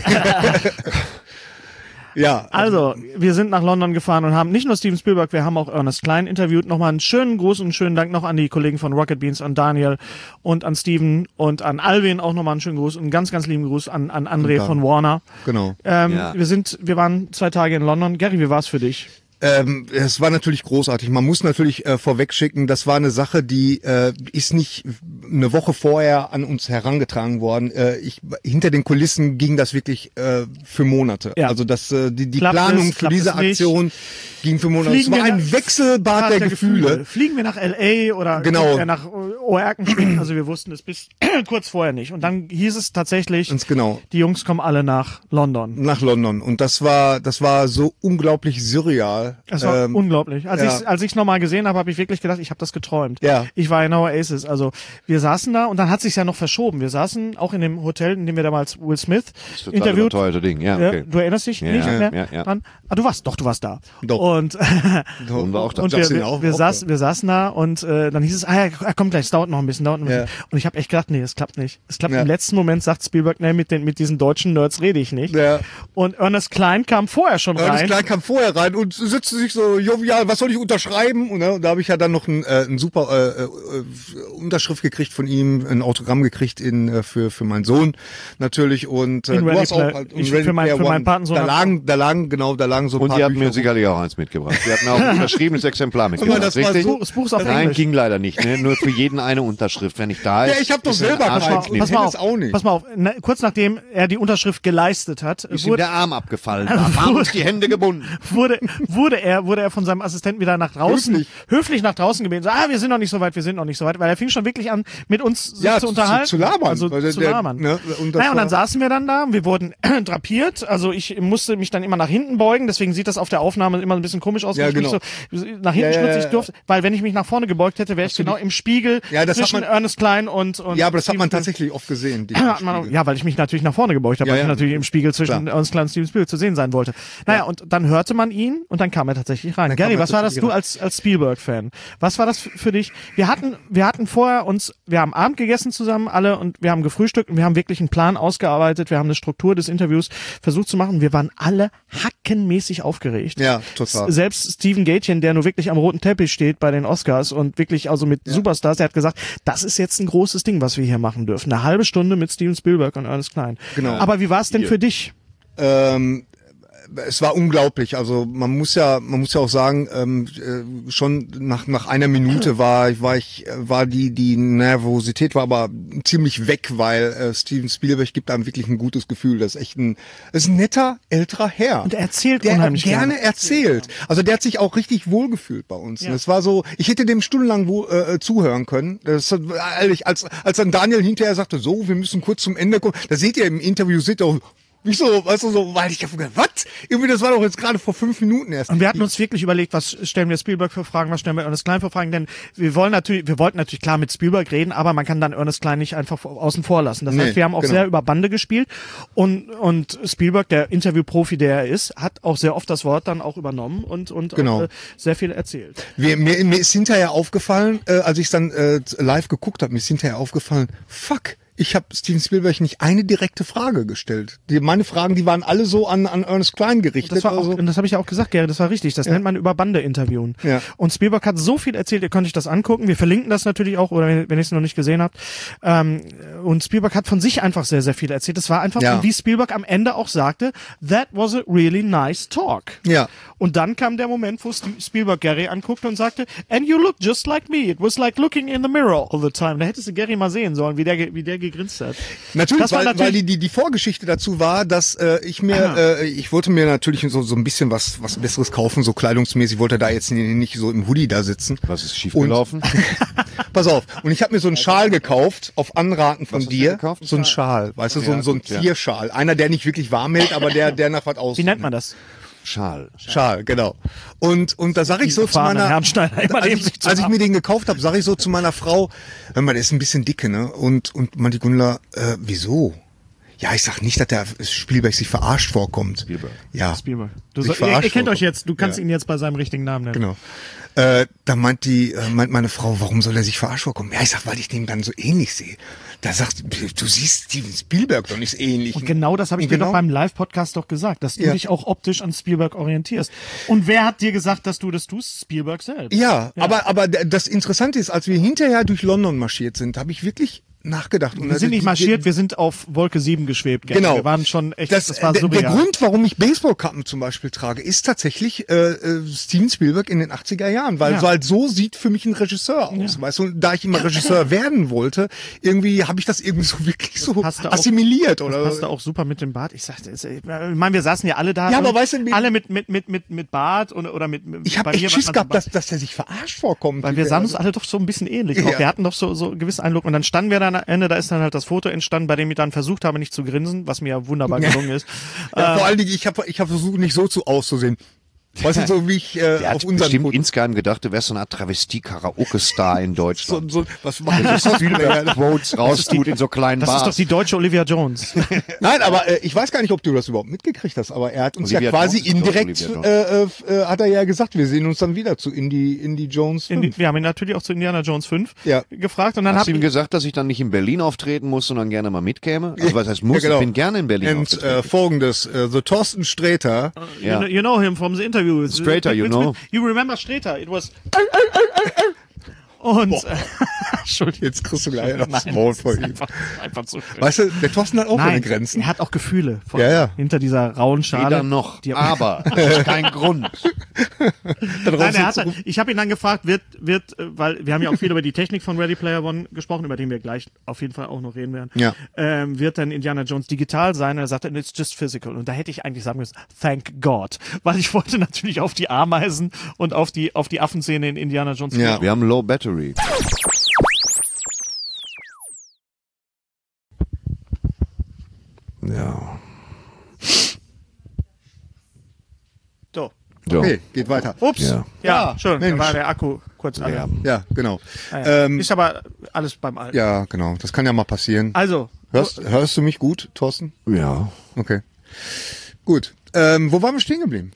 Ja. also, wir sind nach London gefahren und haben nicht nur Steven Spielberg, wir haben auch Ernest Klein interviewt. Nochmal einen schönen Gruß und einen schönen Dank noch an die Kollegen von Rocket Beans, an Daniel und an Steven und an Alvin auch nochmal einen schönen Gruß und einen ganz, ganz lieben Gruß an André Dank. von Warner. Genau. Ja. Wir waren 2 Tage in London. Gary, wie war's für dich? Es war natürlich großartig. Man muss natürlich vorweg schicken, das war eine Sache, die ist nicht eine Woche vorher an uns herangetragen worden. Hinter den Kulissen ging das wirklich für Monate. Ja. Also die Klappt Planung es, für klappt diese es nicht? Aktion ging für Monate. Es Fliegen war wir ein nach- Wechselbad der Gefühle. Fliegen wir nach L.A. oder Genau. fliegen wir nach Oerkenschwick? Also wir wussten es bis kurz vorher nicht. Und dann hieß es tatsächlich, Ganz genau. die Jungs kommen alle nach London. Nach London. Und das war so unglaublich surreal. Das war unglaublich. Als ja. ich es nochmal gesehen habe, habe ich wirklich gedacht, ich habe das geträumt. Ja. Ich war in Oasis. Also wir saßen da und dann hat sich ja noch verschoben. Wir saßen auch in dem Hotel, in dem wir damals Will Smith Total interviewt. überteuerte Ding, ja, Ja, okay. du erinnerst dich Ja, nicht ja, mehr ja. dran? Ah, du warst doch. Doch. Und Und war auch da. und wir saßen da und dann hieß es, er kommt gleich, es dauert noch ein bisschen. Ja. Und ich habe echt gedacht, nee, es klappt nicht. Es klappt Ja. im letzten Moment, sagt Spielberg, nee, mit diesen deutschen Nerds rede ich nicht. Ja. Und Ernest Klein kam vorher schon Ernest rein. Klein kam vorher rein und setzte sich so jovial, was soll ich unterschreiben? Und da habe ich ja dann noch ein super Unterschrift gekriegt von ihm, ein Autogramm gekriegt für meinen Sohn natürlich. Und In du Ready hast auch Player- halt ich- Ready für Player meinen One. Patensohn Da hat- lagen so ein Und paar die hatten mir Bücher sicherlich auch eins mitgebracht. Die hatten auch ein unterschriebenes Exemplar mitgebracht. das war richtig? so- Das Buch ist auf Nein, Englisch. ging leider nicht. Ne? Nur für jeden eine Unterschrift. Wenn ich da ist, Ja, ich hab doch ist ein selber Arsch keins. geknickt. Pass mal das auch nicht. Pass mal auf. Kurz nachdem er die Unterschrift geleistet hat, Ist ihm der Arm abgefallen. Da waren uns die Hände gebunden. wurde wurde er von seinem Assistenten wieder nach draußen, höflich nach draußen gebeten. So, wir sind noch nicht so weit, weil er fing schon wirklich an, mit uns zu unterhalten. Zu labern. Also zu labern. Ne, und dann saßen wir dann da, wir wurden drapiert, also ich musste mich dann immer nach hinten beugen, deswegen sieht das auf der Aufnahme immer ein bisschen komisch aus, wenn ich mich so nach hinten schnitzig durfte, weil wenn ich mich nach vorne gebeugt hätte, wäre ich genau im Spiegel zwischen Ernest Klein und ja, aber das hat man tatsächlich oft gesehen. Ja, weil ich mich natürlich nach vorne gebeugt habe, weil ich natürlich im Spiegel zwischen Ernest Klein und Steven Spielberg zu sehen sein wollte. Naja, und dann hörte man ihn und dann kam er tatsächlich rein. Gary, was war das du als Spielberg-Fan? Was war das für dich? Wir hatten vorher wir haben Abend gegessen zusammen alle und wir haben gefrühstückt und wir haben wirklich einen Plan ausgearbeitet, wir haben eine Struktur des Interviews versucht zu machen. Wir waren alle hackenmäßig aufgeregt. Ja, total. Selbst Steven Gätchen, der nur wirklich am roten Teppich steht bei den Oscars und wirklich also mit Superstars, der hat gesagt, das ist jetzt ein großes Ding, was wir hier machen dürfen. Eine halbe Stunde mit Steven Spielberg und Ernest Klein. Genau. Aber wie war es denn für dich? Es war unglaublich. Also man muss ja auch sagen, schon nach einer Minute war die Nervosität war aber ziemlich weg, weil Steven Spielberg gibt einem wirklich ein gutes Gefühl. Das ist echt ein netter älterer Herr. Und er erzählt der unheimlich gerne erzählt. Also der hat sich auch richtig wohlgefühlt bei uns. Ja. Das war so, ich hätte dem stundenlang zuhören können. Das ehrlich, als dann Daniel hinterher sagte, so, wir müssen kurz zum Ende kommen. Da seht ihr im Interview, wieso, weißt du, so, weil ich hab gedacht, was? Irgendwie, das war doch jetzt gerade vor 5 Minuten erst. Und wir hatten uns wirklich überlegt, was stellen wir Spielberg für Fragen, was stellen wir Ernest Klein für Fragen, denn wir wollten natürlich klar mit Spielberg reden, aber man kann dann Ernest Klein nicht einfach außen vor lassen. Das heißt, wir haben auch sehr über Bande gespielt und Spielberg, der Interviewprofi, der er ist, hat auch sehr oft das Wort dann auch übernommen und sehr viel erzählt. Mir ist hinterher aufgefallen, als ich es dann live geguckt habe, mir ist hinterher aufgefallen, fuck, ich habe Steven Spielberg nicht eine direkte Frage gestellt. Meine Fragen, die waren alle so an Ernest Klein gerichtet. Und das habe ich ja auch gesagt, Gary, das war richtig. Das nennt man über Bande interviewen. Ja. Und Spielberg hat so viel erzählt, ihr könnt euch das angucken. Wir verlinken das natürlich auch, oder wenn ihr es noch nicht gesehen habt. Und Spielberg hat von sich einfach sehr, sehr viel erzählt. Das war einfach, wie Spielberg am Ende auch sagte, that was a really nice talk. Ja. Und dann kam der Moment, wo Spielberg Gary anguckte und sagte, and you look just like me. It was like looking in the mirror all the time. Da hättest du Gary mal sehen sollen, wie der gegrinst hat. Natürlich, weil die Vorgeschichte dazu war, dass ich wollte mir natürlich so ein bisschen was Besseres kaufen, so kleidungsmäßig, wollte da jetzt nicht so im Hoodie da sitzen. Was ist schiefgelaufen? Pass auf, und ich habe mir so einen Schal gekauft, auf Anraten von dir. So einen Schal, weißt du, so ein Tierschal. Einer, der nicht wirklich warm hält, aber der nach was aussieht. Wie nennt man das? Schal, genau. Und da sag ich so zu meiner, als ich mir den gekauft habe, sag ich so zu meiner Frau, hör mal, der ist ein bisschen dicke, ne? Und meinte Gundula, wieso? Ja, ich sag nicht, dass der Spielberg sich verarscht vorkommt. Spielberg. Ja. Spielberg. Ihr kennt euch jetzt, du kannst ihn jetzt bei seinem richtigen Namen nennen. Genau. Da meint meine Frau, warum soll er sich verarscht vorkommen? Ja, ich sag, weil ich den dann so ähnlich sehe. Da sagt, du siehst Steven Spielberg doch nicht ähnlich. Und genau das habe ich dir doch beim Live-Podcast doch gesagt, dass du dich auch optisch an Spielberg orientierst. Und wer hat dir gesagt, dass du das tust? Spielberg selbst. Ja. Aber das Interessante ist, als wir hinterher durch London marschiert sind, habe ich wirklich nachgedacht. Wir sind nicht marschiert, wir sind auf Wolke 7 geschwebt. Gell? Genau. Wir waren schon echt, das war surreal. Der Grund, warum ich Baseballkappen zum Beispiel trage, ist tatsächlich Steven Spielberg in den 80er Jahren, weil so sieht für mich ein Regisseur aus. Ja. Weißt du, da ich immer Regisseur werden wollte, irgendwie habe ich das irgendwie so wirklich so assimiliert. Das passte auch super mit dem Bart. Ich sagte, ich meine, wir saßen ja alle da. Ja, aber weißt du, alle mit Bart oder mit. Ich habe echt Schiss gehabt, dass der sich verarscht vorkommt. Weil wir sahen uns alle doch so ein bisschen ähnlich. Ja. Wir hatten doch so einen gewissen Eindruck und dann standen wir da am Ende, da ist dann halt das Foto entstanden, bei dem ich dann versucht habe, nicht zu grinsen, was mir ja wunderbar gelungen ist. Ja, vor allen Dingen, ich hab versucht, nicht so auszusehen. Weißt du, so wie ich auf unseren bestimmt Fotos. Insgeheim gedacht, du wärst so eine Art Travestie-Karaoke-Star in Deutschland. Was macht das? Quotes raustut in so kleinen Bars. Das ist doch die deutsche Olivia Jones. Nein, aber ich weiß gar nicht, ob du das überhaupt mitgekriegt hast, aber er hat uns Olivia quasi indirekt, hat er ja gesagt, wir sehen uns dann wieder zu Indie Jones 5. Wir haben ihn natürlich auch zu Indiana Jones 5 gefragt. Und dann hast du ihm gesagt, dass ich dann nicht in Berlin auftreten muss, sondern gerne mal mitkäme? Also was heißt muss? Ja, genau. Ich bin gerne in Berlin aufgetreten. Und folgendes, the Thorsten Sträter. You know him from the interview. Strater, you know. You remember Strater? It was. Und Entschuldigung. Jetzt kriegst du gleich noch das Nein, Maul das vor ist ihm. einfach zu schön. Weißt du, der Thorsten hat auch seine Grenzen. Er hat auch Gefühle Ja. hinter dieser rauen Schale. Weder noch, Die- aber das ist kein Grund. Nein, ich habe ihn dann gefragt, weil wir haben ja auch viel über die Technik von Ready Player One gesprochen, über den wir gleich auf jeden Fall auch noch reden werden. Ja. Wird dann Indiana Jones digital sein? Und er sagte, it's just physical. Und da hätte ich eigentlich sagen müssen, thank God. Weil ich wollte natürlich auf die Ameisen und auf die Affenszene in Indiana Jones. Ja. Wir haben Low Battery. Ja. So. So. Okay, geht weiter. Ups. Ja. Ja, schön. Da Mensch. war der Akku kurz alle. Ja. Ja, genau. Ist aber alles beim Alten. Ja, genau. Das kann ja mal passieren. Also, Hörst du mich gut, Thorsten? Ja. Okay. Gut. Wo waren wir stehen geblieben?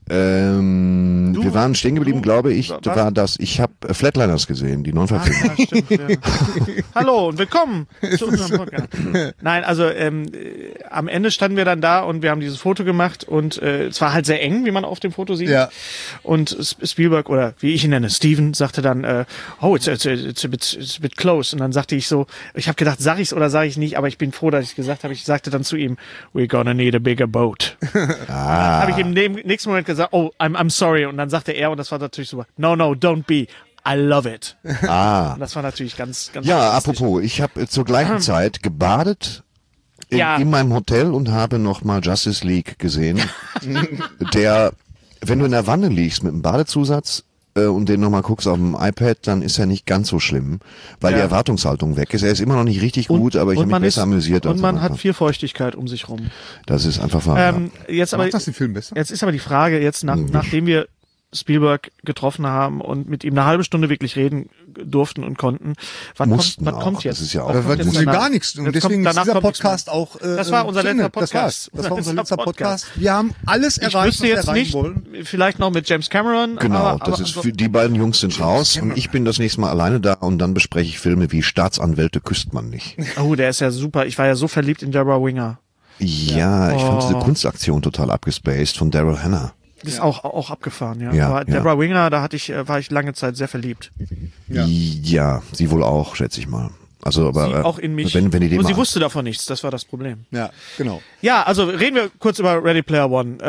Wir waren stehen geblieben, glaube ich, ich habe Flatliners gesehen, die Neuverfilmung. ja, stimmt, ja. Hallo und willkommen zu unserem Podcast. Nein, also am Ende standen wir dann da und wir haben dieses Foto gemacht und es war halt sehr eng, wie man auf dem Foto sieht. Ja. Und Spielberg, oder wie ich ihn nenne, Steven, sagte dann, it's a bit close. Und dann sagte ich so, ich habe gedacht, sag ich's oder sag ich nicht, aber ich bin froh, dass ich es gesagt habe. Ich sagte dann zu ihm, we're gonna need a bigger boat. Habe ich im nächsten Moment gesagt, oh, I'm sorry. Und dann sagte er, und das war natürlich super, no, don't be. I love it. Und das war natürlich ganz Ja, fantastisch. apropos, ich habe zur gleichen Zeit gebadet in meinem Hotel und habe nochmal Justice League gesehen, der, wenn du in der Wanne liegst mit einem Badezusatz und den nochmal guckst auf dem iPad, dann ist er nicht ganz so schlimm, weil die Erwartungshaltung weg ist. Er ist immer noch nicht richtig gut, aber ich habe mich besser amüsiert. Und als man am hat Anfang. viel Feuchtigkeit um sich rum. Das ist einfach wahr. Jetzt aber Macht das den Film besser? Jetzt ist aber die Frage, nachdem wir Spielberg getroffen haben und mit ihm eine halbe Stunde wirklich reden durften und konnten, was Mussten kommt, was kommt auch, jetzt? das ist ja auch- Was kommt Das jetzt war danach? gar nichts. Und Jetzt deswegen kommt- ist danach dieser kommt nichts mehr. Podcast auch Das war unser zu Ende. letzter Das war's. Podcast. Das war unser Letzter letzter Podcast. Podcast. Wir haben alles Ich erreicht, wüsste was wir jetzt erreichen nicht, wollen. vielleicht noch mit James Cameron. Genau, aber das ist für die beiden Jungs sind raus und ich bin das nächste Mal alleine da und dann bespreche ich Filme wie Staatsanwälte küsst man nicht. Oh, der ist ja super. Ich war ja so verliebt in Deborah Winger. Ja, ich fand diese Kunstaktion total abgespaced von Daryl Hannah. Die ist auch abgefahren, ja. Ja, Aber ja. Deborah Winger, war ich lange Zeit sehr verliebt. Ja, sie wohl auch, schätze ich mal. Also, aber Sie auch in mich. wenn die den Nur sie mal- wusste davon nichts, das war das Problem. Ja, genau. Ja, also reden wir kurz über Ready Player One.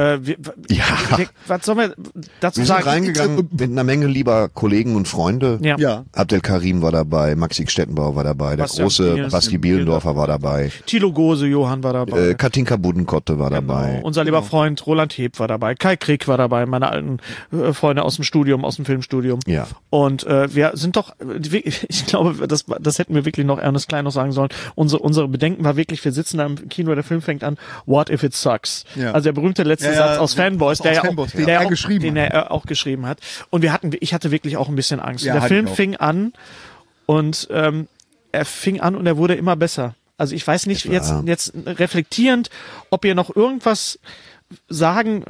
Was sollen wir dazu Wir sind sagen? reingegangen mit einer Menge lieber Kollegen und Freunde. Ja. Ja. Abdel Karim war dabei, Maxi Stettenbauer war dabei, der Bastian große Bielendorfer Basti Bielendorfer war dabei, Thilo Gose, Johann war dabei. Katinka Buddenkotte war dabei. Unser lieber Freund Roland Heb war dabei, Kai Krieg war dabei, meine alten Freunde aus dem Studium, aus dem Filmstudium. Ja. Und wir sind doch, ich glaube, das hätten wir wirklich noch Ernest Klein noch sagen sollen. Unsere Bedenken war wirklich, wir sitzen da im Kino, der Film fängt an, what if it sucks? Ja. Also der berühmte letzte Ja, ja, Satz aus Fanboys, aus der ja Fanboys, auch, den er geschrieben den hat. er auch geschrieben hat. Und ich hatte wirklich auch ein bisschen Angst. Ja, Und der hatte Film ich auch. fing an und er fing an und er wurde immer besser. Also ich weiß nicht, jetzt reflektierend, ob ihr noch irgendwas sagen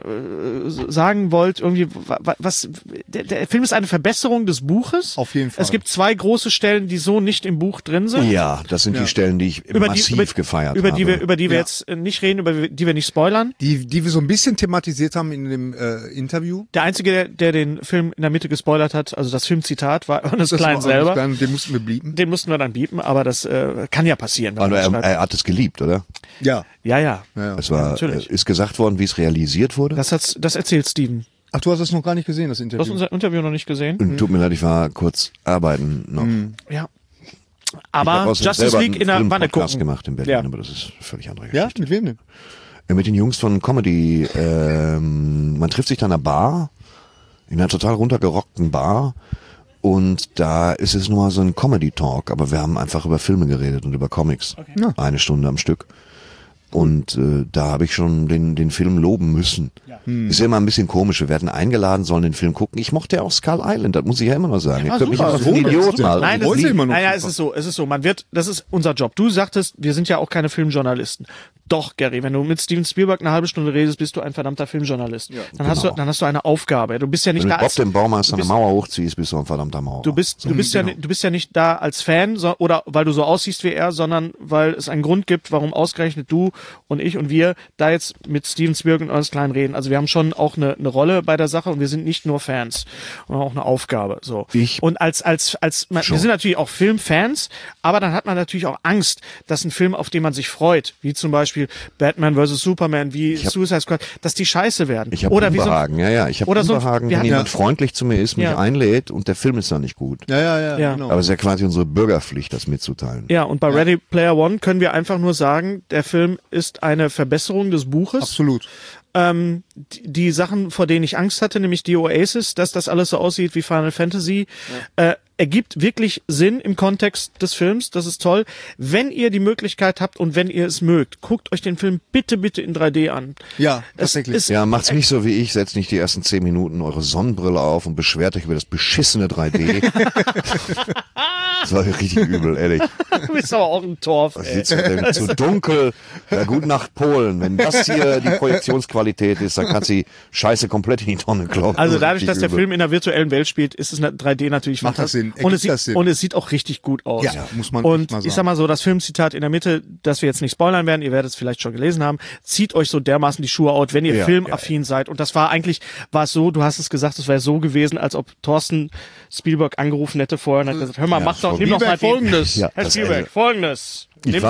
wollt, irgendwie, was, der Film ist eine Verbesserung des Buches. Auf jeden Fall. Es gibt 2 große Stellen, die so nicht im Buch drin sind. Ja, das sind die Stellen, die ich massiv gefeiert über habe. Über die wir jetzt nicht reden, über die wir nicht spoilern. Die wir so ein bisschen thematisiert haben in dem Interview. Der Einzige, der den Film in der Mitte gespoilert hat, also das Filmzitat, war Ernest Klein selber. Den mussten wir blieben. Den mussten wir dann biepen, aber das kann ja passieren. wenn Also man schreibt. er hat es geliebt, oder? Ja. Ja. Es war, natürlich. ist gesagt worden, wie es realisiert wurde. Das erzählt Steven. Ach, du hast es noch gar nicht gesehen, das Du hast Interview. unser Interview noch nicht gesehen. Tut mir leid, ich war kurz arbeiten noch. Ja. Ich hab Aber außerdem Justice selber League in der einen Wanne Film-Podcast gucken. gemacht in Berlin, Ja. aber das ist völlig andere Ja, Geschichte. mit wem denn? Mit den Jungs von Comedy, man trifft sich da in einer Bar, in einer total runtergerockten Bar und da ist es nur mal so ein Comedy-Talk, aber wir haben einfach über Filme geredet und über Comics. Ja. 1 Stunde am Stück. Und da habe ich schon den Film loben müssen. Ist ja immer ein bisschen komisch. Wir werden eingeladen, sollen den Film gucken. Ich mochte ja auch Skull Island, das muss ich ja immer noch sagen. Ihr könnt mich super. immer für einen Idioten halten. Nein, Wollte ich immer noch es ist so. Das ist unser Job. Du sagtest, wir sind ja auch keine Filmjournalisten. Doch, Gary, wenn du mit Steven Spielberg eine halbe Stunde redest, bist du ein verdammter Filmjournalist. Dann hast du eine Aufgabe. Du bist ja nicht Wenn da du Bob als, den Baumeister eine Mauer hochziehst, bist du ein verdammter Maurer. du bist ja nicht da als Fan, oder weil du so aussiehst wie er, sondern weil es einen Grund gibt, warum ausgerechnet du und ich und wir da jetzt mit Steven Spielberg und Ernest Cline reden. Also wir haben schon auch eine Rolle bei der Sache und wir sind nicht nur Fans, sondern auch eine Aufgabe. So. Und wir sind natürlich auch Filmfans, aber dann hat man natürlich auch Angst, dass ein Film, auf den man sich freut, wie zum Beispiel Batman vs. Superman, wie Suicide Squad, dass die scheiße werden. Ich habe Unbehagen, ich habe Unbehagen, wenn jemand freundlich zu mir ist, mich einlädt und der Film ist dann nicht gut. Ja. Genau. Aber es ist ja quasi unsere Bürgerpflicht, das mitzuteilen. Ja, und bei Ready Player One können wir einfach nur sagen, der Film ist eine Verbesserung des Buches. Absolut. Die Sachen, vor denen ich Angst hatte, nämlich die Oasis, dass das alles so aussieht wie Final Fantasy, ergibt wirklich Sinn im Kontext des Films. Das ist toll. Wenn ihr die Möglichkeit habt und wenn ihr es mögt, guckt euch den Film bitte in 3D an. Ja, tatsächlich. Ja, macht's nicht so wie ich. Setzt nicht die ersten 10 Minuten eure Sonnenbrille auf und beschwert euch über das beschissene 3D. Das war richtig übel, ehrlich. Du bist aber auch ein Torf. Das ist zu dunkel. Ja, gut Nacht Polen. Wenn das hier die Projektionsqualität ist, dann kannst du die Scheiße komplett in die Tonne kloppen. Also dadurch, dass der Film in der virtuellen Welt spielt, ist es 3D natürlich macht das Sinn. Und es sieht auch richtig gut aus. Ja, muss man Und mal sagen. Ich sag mal so, das Filmzitat in der Mitte, das wir jetzt nicht spoilern werden, ihr werdet es vielleicht schon gelesen haben, zieht euch so dermaßen die Schuhe aus, wenn ihr filmaffin seid. Und das war es so, du hast es gesagt, es wäre so gewesen, als ob Thorsten Spielberg angerufen hätte vorher und hat gesagt, hör mal, nimm doch mal Folgendes. Herr Spielberg, Folgendes. Wir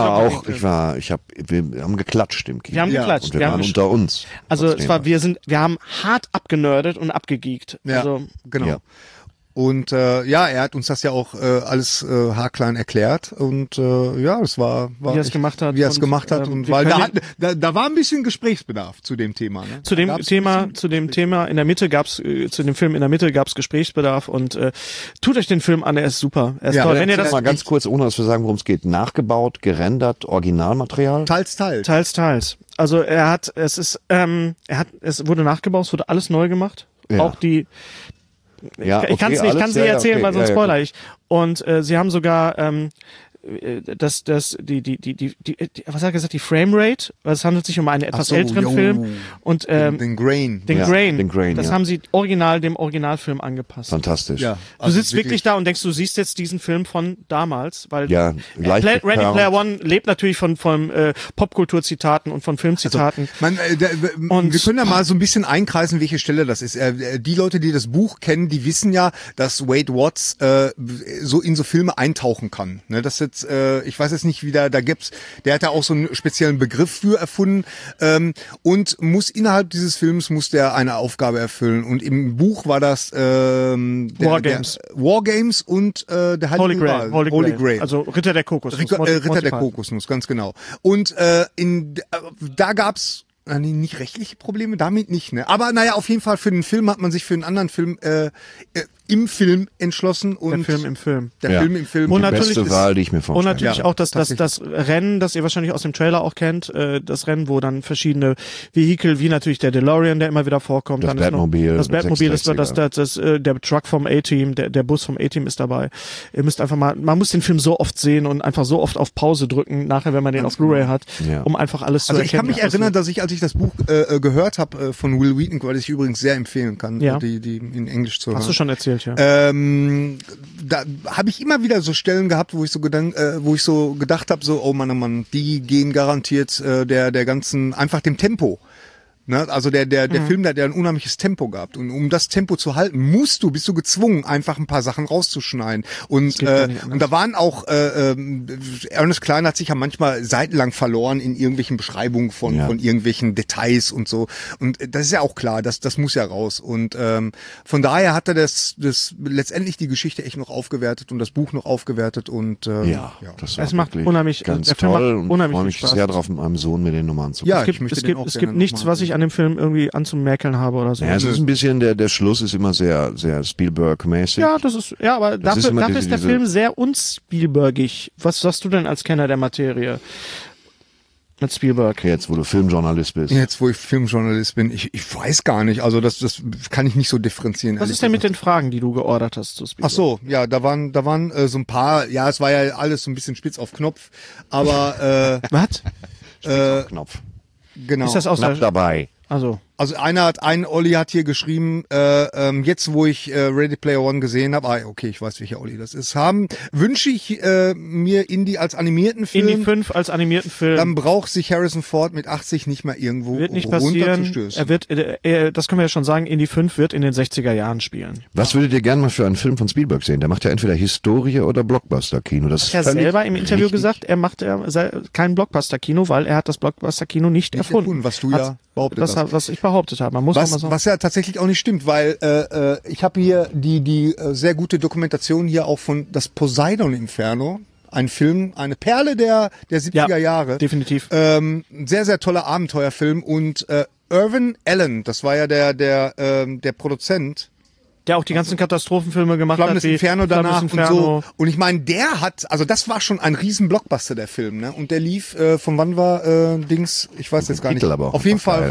haben geklatscht im Kino. Wir haben geklatscht. Und wir waren unter uns. Also wir haben hart abgenördet und abgegeekt. Ja, also, genau. Ja. Und er hat uns das ja auch alles haarklein erklärt und es war wie er es gemacht hat. Wie er es gemacht hat und weil da war ein bisschen Gesprächsbedarf zu dem Thema. Ne? Zu dem Thema in der Mitte zu dem Film in der Mitte gab's Gesprächsbedarf und tut euch den Film an, er ist super. Er ist toll. Wenn ihr das mal ganz kurz, ohne dass wir sagen, worum es geht, nachgebaut, gerendert, Originalmaterial? Teils. Also es wurde nachgebaut, es wurde alles neu gemacht. Ja. Auch die Ja, ich kann es nicht erzählen, weil sonst spoiler ich. Und sie haben sogar was hat er gesagt, die Framerate, weil es handelt sich um einen etwas älteren Film und den Grain. Den Grain. Das ja. haben sie dem Originalfilm angepasst. Fantastisch. Ja, du sitzt wirklich da und denkst, du siehst jetzt diesen Film von damals, weil Ready Player One lebt natürlich von Popkulturzitaten und von Filmzitaten. Also, wir können ja mal so ein bisschen einkreisen, welche Stelle das ist. Die Leute, die das Buch kennen, die wissen ja, dass Wade Watts so in so Filme eintauchen kann. Ne, das jetzt, ich weiß jetzt nicht, wie der hat ja auch so einen speziellen Begriff für erfunden und muss der eine Aufgabe erfüllen. Und im Buch war das Wargames und der Holy Grail. Also Ritter der Kokosnuss. Ritter der Kokosnuss, ganz genau. Und da gab's nicht rechtliche Probleme, damit nicht, ne? Aber auf jeden Fall für den Film hat man sich für einen anderen Film im Film entschlossen und der Film im Film. Und die beste Wahl, die ich mir vorstelle. Und natürlich auch das Rennen, das ihr wahrscheinlich aus dem Trailer auch kennt, das Rennen, wo dann verschiedene Vehikel, wie natürlich der DeLorean, der immer wieder vorkommt, das Batmobil, das Batmobil, der Truck vom A-Team, der Bus vom A-Team ist dabei. Ihr müsst einfach man muss den Film so oft sehen und einfach so oft auf Pause drücken, nachher, wenn man den auf Blu-ray hat, um einfach alles zu erkennen. Also ich kann mich erinnern, dass als ich das Buch gehört habe von Will Wheaton, weil ich übrigens sehr empfehlen kann, die in Englisch zu hören. Hast du schon erzählt, ja. Da habe ich immer wieder so Stellen gehabt, wo ich so gedacht habe, so, oh Mann, die gehen garantiert der ganzen, einfach dem Tempo. Ne? Also der Film, der ein unheimliches Tempo gehabt. Und um das Tempo zu halten, bist du gezwungen, einfach ein paar Sachen rauszuschneiden. Und da waren auch, Ernest Cline hat sich ja manchmal seitenlang verloren in irgendwelchen Beschreibungen von irgendwelchen Details und so. Und das ist ja auch klar, das muss ja raus. Und von daher hat er das letztendlich die Geschichte echt noch aufgewertet und das Buch noch aufgewertet. Und das macht unheimlich ganz toll und unheimlich freue mich sehr drauf, mit meinem Sohn mir den nochmal anzugucken. Ja, es gibt nichts, was ich an dem Film irgendwie anzumerkeln habe oder so. Ja, es ist ein bisschen, der Schluss ist immer sehr, sehr Spielberg-mäßig. Ja, aber dafür ist der Film sehr unspielbergig. Was sagst du denn als Kenner der Materie? Mit Spielberg. Jetzt, wo du Filmjournalist bist. Jetzt, wo ich Filmjournalist bin, ich weiß gar nicht. Also das kann ich nicht so differenzieren. Was ist denn mit den Fragen, die du geordert hast zu Spielberg? Ach so, ja, da waren so ein paar. Ja, es war ja alles so ein bisschen spitz auf Knopf. Aber was? Spitz auf Knopf. Genau. Ist das aus Knapp dabei. Also Also Olli hat hier geschrieben, jetzt wo ich Ready Player One gesehen habe, okay, ich weiß, welcher Olli das ist, wünsche ich mir Indy als animierten Film. Indy 5 als animierten Film. Dann braucht sich Harrison Ford mit 80 nicht mehr irgendwo wird nicht passieren. Er wird, das können wir ja schon sagen, Indy 5 wird in den 60er Jahren spielen. Was würdet ihr gerne mal für einen Film von Spielberg sehen? Der macht ja entweder Historie oder Blockbuster-Kino. Das hat er selber im Interview gesagt, er macht kein Blockbuster-Kino, weil er hat das Blockbuster-Kino nicht erfunden. Was du ja behauptet hast. Was ich behauptet habe. Man muss auch mal sagen. Was ja tatsächlich auch nicht stimmt, weil ich habe hier die sehr gute Dokumentation hier auch von das Poseidon Inferno. Ein Film, eine Perle der 70er Jahre. Definitiv. Ein sehr, sehr toller Abenteuerfilm. Und Irvin Allen, das war ja der Produzent. Der auch die ganzen Katastrophenfilme gemacht Flammendes hat. Inferno danach Inferno. und so. Und ich meine, das war schon ein riesen Blockbuster, der Film, ne? Und der lief, von wann war Dings, ich weiß jetzt gar nicht. Aber auch auf jeden Fall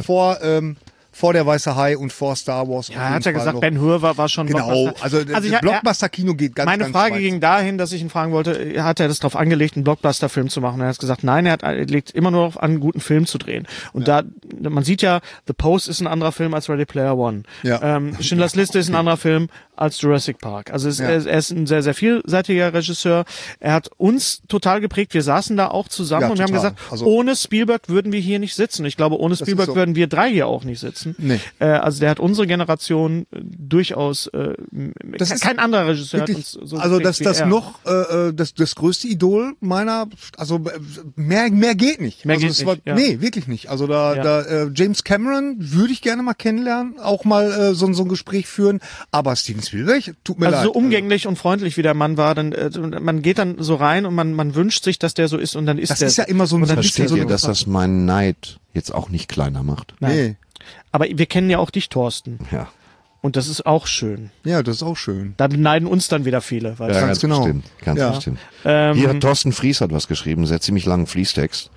vor der Weiße Hai und vor Star Wars. Ja, er hat ja gesagt, Ben Hur war schon genau, also Blockbuster-Kino geht ganz, meine ganz Frage weit. ging dahin, dass ich ihn fragen wollte, hat er das darauf angelegt, einen Blockbuster-Film zu machen? Er hat gesagt, nein, er legt immer nur darauf an, einen guten Film zu drehen. Und man sieht ja, The Post ist ein anderer Film als Ready Player One. Ja. Schindlers Liste ist ein anderer Film als Jurassic Park. Also er ist ein sehr, sehr vielseitiger Regisseur. Er hat uns total geprägt. Wir saßen da auch zusammen und wir haben gesagt, ohne Spielberg würden wir hier nicht sitzen. Ich glaube, ohne Spielberg würden wir drei hier auch nicht sitzen. Nee. Also der hat unsere Generation durchaus kein anderer Regisseur wirklich, hat uns so also geprägt das wie er. noch das größte Idol meiner, also mehr geht nicht. Mehr also geht nicht, ja. Nee, wirklich nicht. Also James Cameron würde ich gerne mal kennenlernen, auch mal so ein Gespräch führen, aber Steven Spielberg, tut mir leid. So umgänglich und freundlich wie der Mann war, dann man geht dann so rein und man wünscht sich, dass der so ist und dann ist das der. Das ist ja immer so ein Versteht ihr, dass das meinen Neid jetzt auch nicht kleiner macht? Nein. Nee. Aber wir kennen ja auch dich, Thorsten. Ja. Und das ist auch schön. Ja, das ist auch schön. Da beneiden uns dann wieder viele. Weißt du? ganz genau. Bestimmt, ganz Ja. bestimmt. Hier hat Thorsten Fries hat was geschrieben, einen sehr ziemlich langen Fließtext.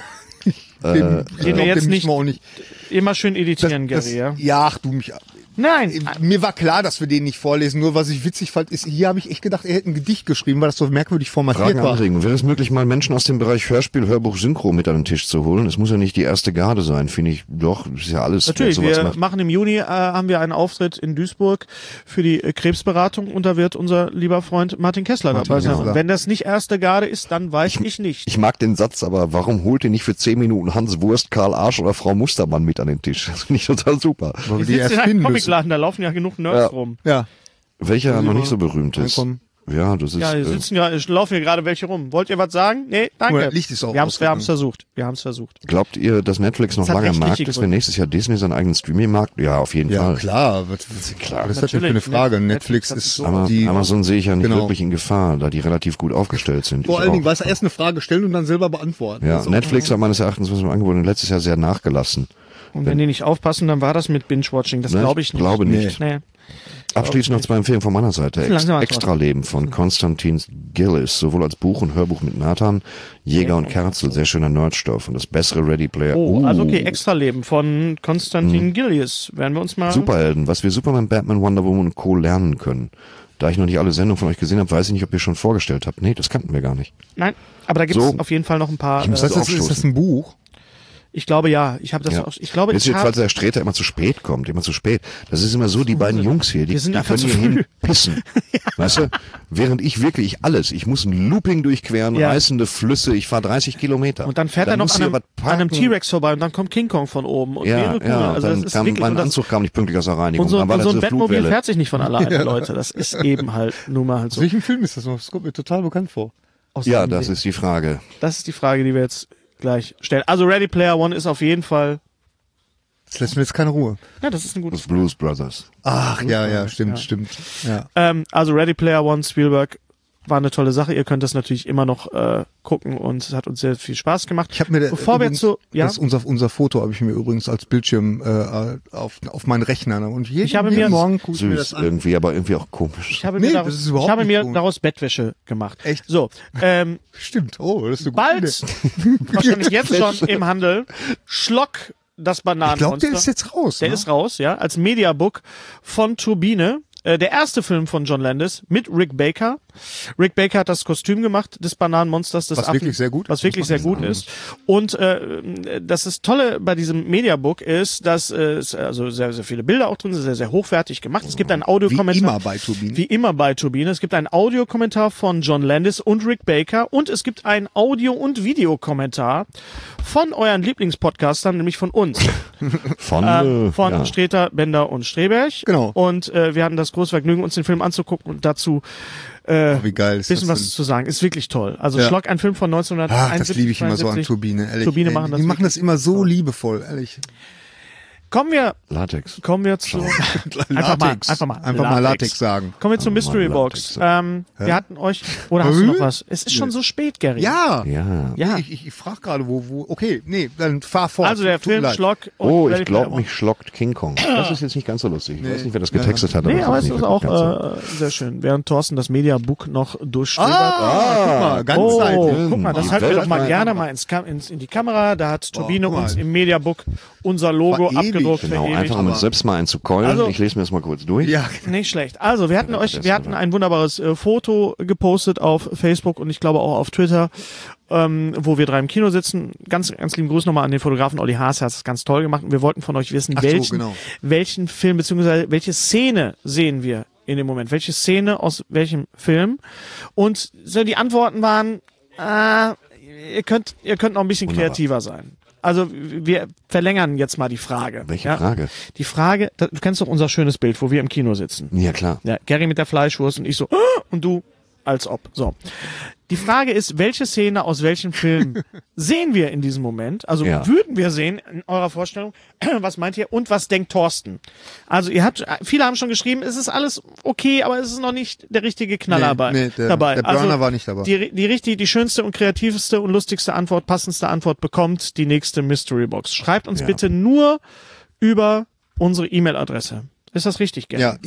Den wir jetzt nicht auch nicht. immer schön editieren, Gary. Ja? Ja, ach du mich. Nein. Mir war klar, dass wir den nicht vorlesen. Nur was ich witzig fand, ist, hier habe ich echt gedacht, er hätte ein Gedicht geschrieben, weil das so merkwürdig formatiert Fragen war. anregen. Wäre es möglich, mal Menschen aus dem Bereich Hörspiel, Hörbuch, Synchro mit an den Tisch zu holen? Es muss ja nicht die erste Garde sein, finde ich. Doch, ist ja alles. Natürlich, wer sowas wir macht. machen im Juni, haben wir einen Auftritt in Duisburg für die Krebsberatung und da wird unser lieber Freund Martin Kessler dabei sein. Kessler. Und wenn das nicht erste Garde ist, dann weiß ich nicht. Ich mag den Satz, aber warum holt ihr nicht für 10 Minuten Hans Wurst, Karl Arsch oder Frau Mustermann mit an den Tisch? Das finde ich total super. Weil wir Die die erst sitzen in einem finden müssen. Comicladen, da laufen ja genug Nerds rum. Ja. Welcher noch nicht so berühmt ist. reinkommen? Ja, das ist. Ja, hier sitzen ja, laufen hier gerade welche rum. Wollt ihr was sagen? Nee, danke. Oder Licht ist auch wir haben's ausgegangen. versucht. Wir haben's versucht. Glaubt ihr, dass Netflix noch Das hat lange am rechtliche Markt ist, wenn Gründe. nächstes Jahr Disney seinen eigenen Streaming-Markt? Ja, auf jeden Ja, Fall. klar. Was ist das denn für eine Natürlich. Frage? Netflix Netflix hat ist so- Aber die... Amazon sehe ich ja nicht Genau. wirklich in Gefahr, da die relativ gut aufgestellt sind. Vor Ich allen Dingen, auch. weißt du, erst eine Frage stellen und dann selber beantworten. Ja, Also, Netflix hat meines Erachtens was im Angebot letztes Jahr sehr nachgelassen. Und wenn die nicht aufpassen, dann war das mit Binge-Watching. Das Ne? glaube ich nicht. Glaube nicht. Nee. Abschließend noch zwei Empfehlungen von meiner Seite. Langsam Extraleben von Konstantin Gillis, sowohl als Buch und Hörbuch mit Nathan, Jäger und Kerzel, sehr schöner Nerdstoff und das bessere Ready Player. Oh, also okay, Extraleben von Konstantin Gillies. Werden wir uns mal... Superhelden, was wir Superman, Batman, Wonder Woman und Co. lernen können. Da ich noch nicht alle Sendungen von euch gesehen habe, weiß ich nicht, ob ihr schon vorgestellt habt. Nee, das kannten wir gar nicht. Nein, aber da gibt es So. auf jeden Fall noch ein paar... muss ist, das ist das ein Buch? ich glaube ja, ich habe das Ja. auch... Ich glaube, Wisst ich ihr, habe... falls der Sträter immer zu spät kommt, immer zu spät. Das ist immer so, die beiden Jungs hier, die Wir sind die einfach können zu hier früh. hinpissen. Weißt du? Während ich wirklich alles, ich muss ein Looping durchqueren, Ja. reißende Flüsse, ich fahre 30 Kilometer. Und dann fährt er noch muss an hier einem, was an einem parken. T-Rex vorbei und dann kommt King Kong von oben und Ja, mehrere Kugeln. ja, Also dann das ist kam, wirklich... mein und das, Anzug kam nicht pünktlich aus der Reinigung. und so, dann war und das so ein eine Bettmobil Flugwelle. fährt sich nicht von alleine, Leute. Das ist eben halt nun mal halt so. Aus welchem Film ist das noch? Das kommt mir total bekannt vor. Aus Ja, dem das Ding. ist die Frage. Das ist die Frage, die wir jetzt gleich stellen. Also Ready Player One ist auf jeden Fall... Das lässt mir jetzt keine Ruhe. Ja, das ist ein gutes... Das Blues Brothers. Ach, ja, stimmt. Ja. Also Ready Player One, Spielberg, war eine tolle Sache. Ihr könnt das natürlich immer noch gucken und es hat uns sehr viel Spaß gemacht. Ich habe mir Bevor wir übrigens, zu... Ja? das unser Foto habe ich mir übrigens als Bildschirm auf meinen Rechner. Ne? Und jeden, Ich habe jeden mir- Morgen gucke ich mir Süß das an. irgendwie, aber irgendwie auch komisch. Ich habe Nee, mir, das daraus, ist überhaupt ich habe nicht mir gut. daraus Bettwäsche gemacht. Echt? So, Stimmt. Oh, das ist eine gute bald, Idee. wahrscheinlich jetzt schon im Handel, Schlock, das Ich glaube, Bananenmonster. der ist jetzt raus. Der ne? ist raus, ja, als Mediabook von Turbine. der erste Film von John Landis mit Rick Baker. Rick Baker hat das Kostüm gemacht des Bananenmonsters des Was Affen. wirklich sehr gut Was wirklich sehr gut ist. Und das Tolle bei diesem Mediabook ist, dass es also sehr, sehr viele Bilder auch drin sind, sehr, sehr hochwertig gemacht. Es gibt einen Audiokommentar. Wie immer bei Turbine. Es gibt einen Audiokommentar von John Landis und Rick Baker und es gibt einen Audio- und Videokommentar von euren Lieblingspodcastern, nämlich von uns. Von Sträter, Bender und Streberg. Genau. Und wir hatten das große Vergnügen, uns den Film anzugucken und dazu wie geil ist bisschen das was denn? zu sagen. Ist wirklich toll. Also Ja. Schlock, ein Film von 1971. Das liebe ich immer so an 72. Turbine, ehrlich. Turbine Ey, machen das die machen das wirklich immer so liebevoll, ehrlich. Kommen wir Latex. zu einfach mal Latex sagen. Kommen wir zur Mystery Latex. Box. Wir hatten euch oder hast du noch was? Es ist schon so spät, Gary. Ja. Ja. Ich frage gerade, wo. Okay, nee, dann fahr fort. Also der Tut mir Film leid. Schlock. und Oh, ich Ready glaube, Player mich schockt King Kong. Das ist jetzt nicht ganz so lustig. Ich weiß nicht, wer das getextet hat. One. Nee, aber es nicht ist wirklich ganz so. auch sehr schön. Während Thorsten das Mediabook noch durchstöbert. Guck mal, ganzseitig. Guck mal, das Die halten wir Welt doch mal mal- gerne mal in die Kamera. Da hat Turbine guck mal. uns im Mediabook unser Logo War ewig. abgedruckt. Genau, verewigt. einfach um uns selbst mal einzukeulen. Also- Ich lese mir das mal kurz durch. Ja, Nicht schlecht. Also, wir hatten ein wunderbares Foto gepostet auf Facebook und ich glaube auch auf Twitter, wo wir 3 im Kino sitzen. Ganz, ganz lieben Gruß nochmal an den Fotografen Olli Haas, er hat es ganz toll gemacht und wir wollten von euch wissen, Ach so, welchen, genau. welchen Film bzw. welche Szene sehen wir in dem Moment? Welche Szene aus welchem Film? Und so die Antworten waren, ihr könnt noch ein bisschen kreativer sein. Also wir verlängern jetzt mal die Frage. Welche Frage? Die Frage, du kennst doch unser schönes Bild, wo wir im Kino sitzen. Ja, klar. Ja, Gary mit der Fleischwurst und ich so, und du als ob. So. Die Frage ist, welche Szene aus welchem Film sehen wir in diesem Moment? Also würden wir sehen in eurer Vorstellung? Was meint ihr? Und was denkt Thorsten? Also viele haben schon geschrieben, es ist alles okay, aber es ist noch nicht der richtige Knaller dabei. Der Burner war nicht dabei. Die schönste und kreativste und lustigste Antwort, passendste Antwort bekommt die nächste Mystery Box. Schreibt uns bitte nur über unsere E-Mail-Adresse. Ist das richtig, Gary? Ja,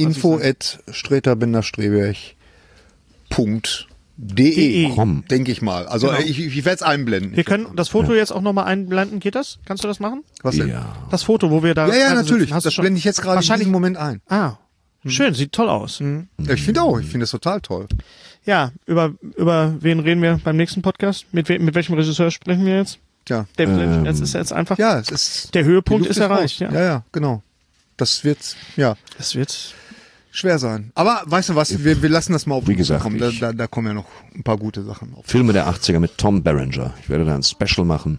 info@streterbinderstreberg.de, denke ich mal. Also Genau. ich werde es einblenden. Wir können das Foto jetzt auch nochmal einblenden. Geht das? Kannst du das machen? Was denn? Ja. Das Foto, wo wir da. Ja, also natürlich. sitzen. Hast du Das schon- blende ich jetzt gerade in wahrscheinlich- diesem Moment ein. Schön, sieht toll aus. Ja, ich finde auch. Ich finde das total toll. Ja, über wen reden wir beim nächsten Podcast? Mit welchem Regisseur sprechen wir jetzt? Ja. David Lynch. Jetzt ist jetzt einfach. Ja, es ist. Der Höhepunkt die Luft ist erreicht. raus. Ja. Ja, genau. Das wird, Das wird. schwer sein. Aber weißt du was? Wir lassen das mal auf Wie uns gesagt, zukommen. Da kommen ja noch ein paar gute Sachen auf. Filme der 80er mit Tom Berenger. Ich werde da ein Special machen.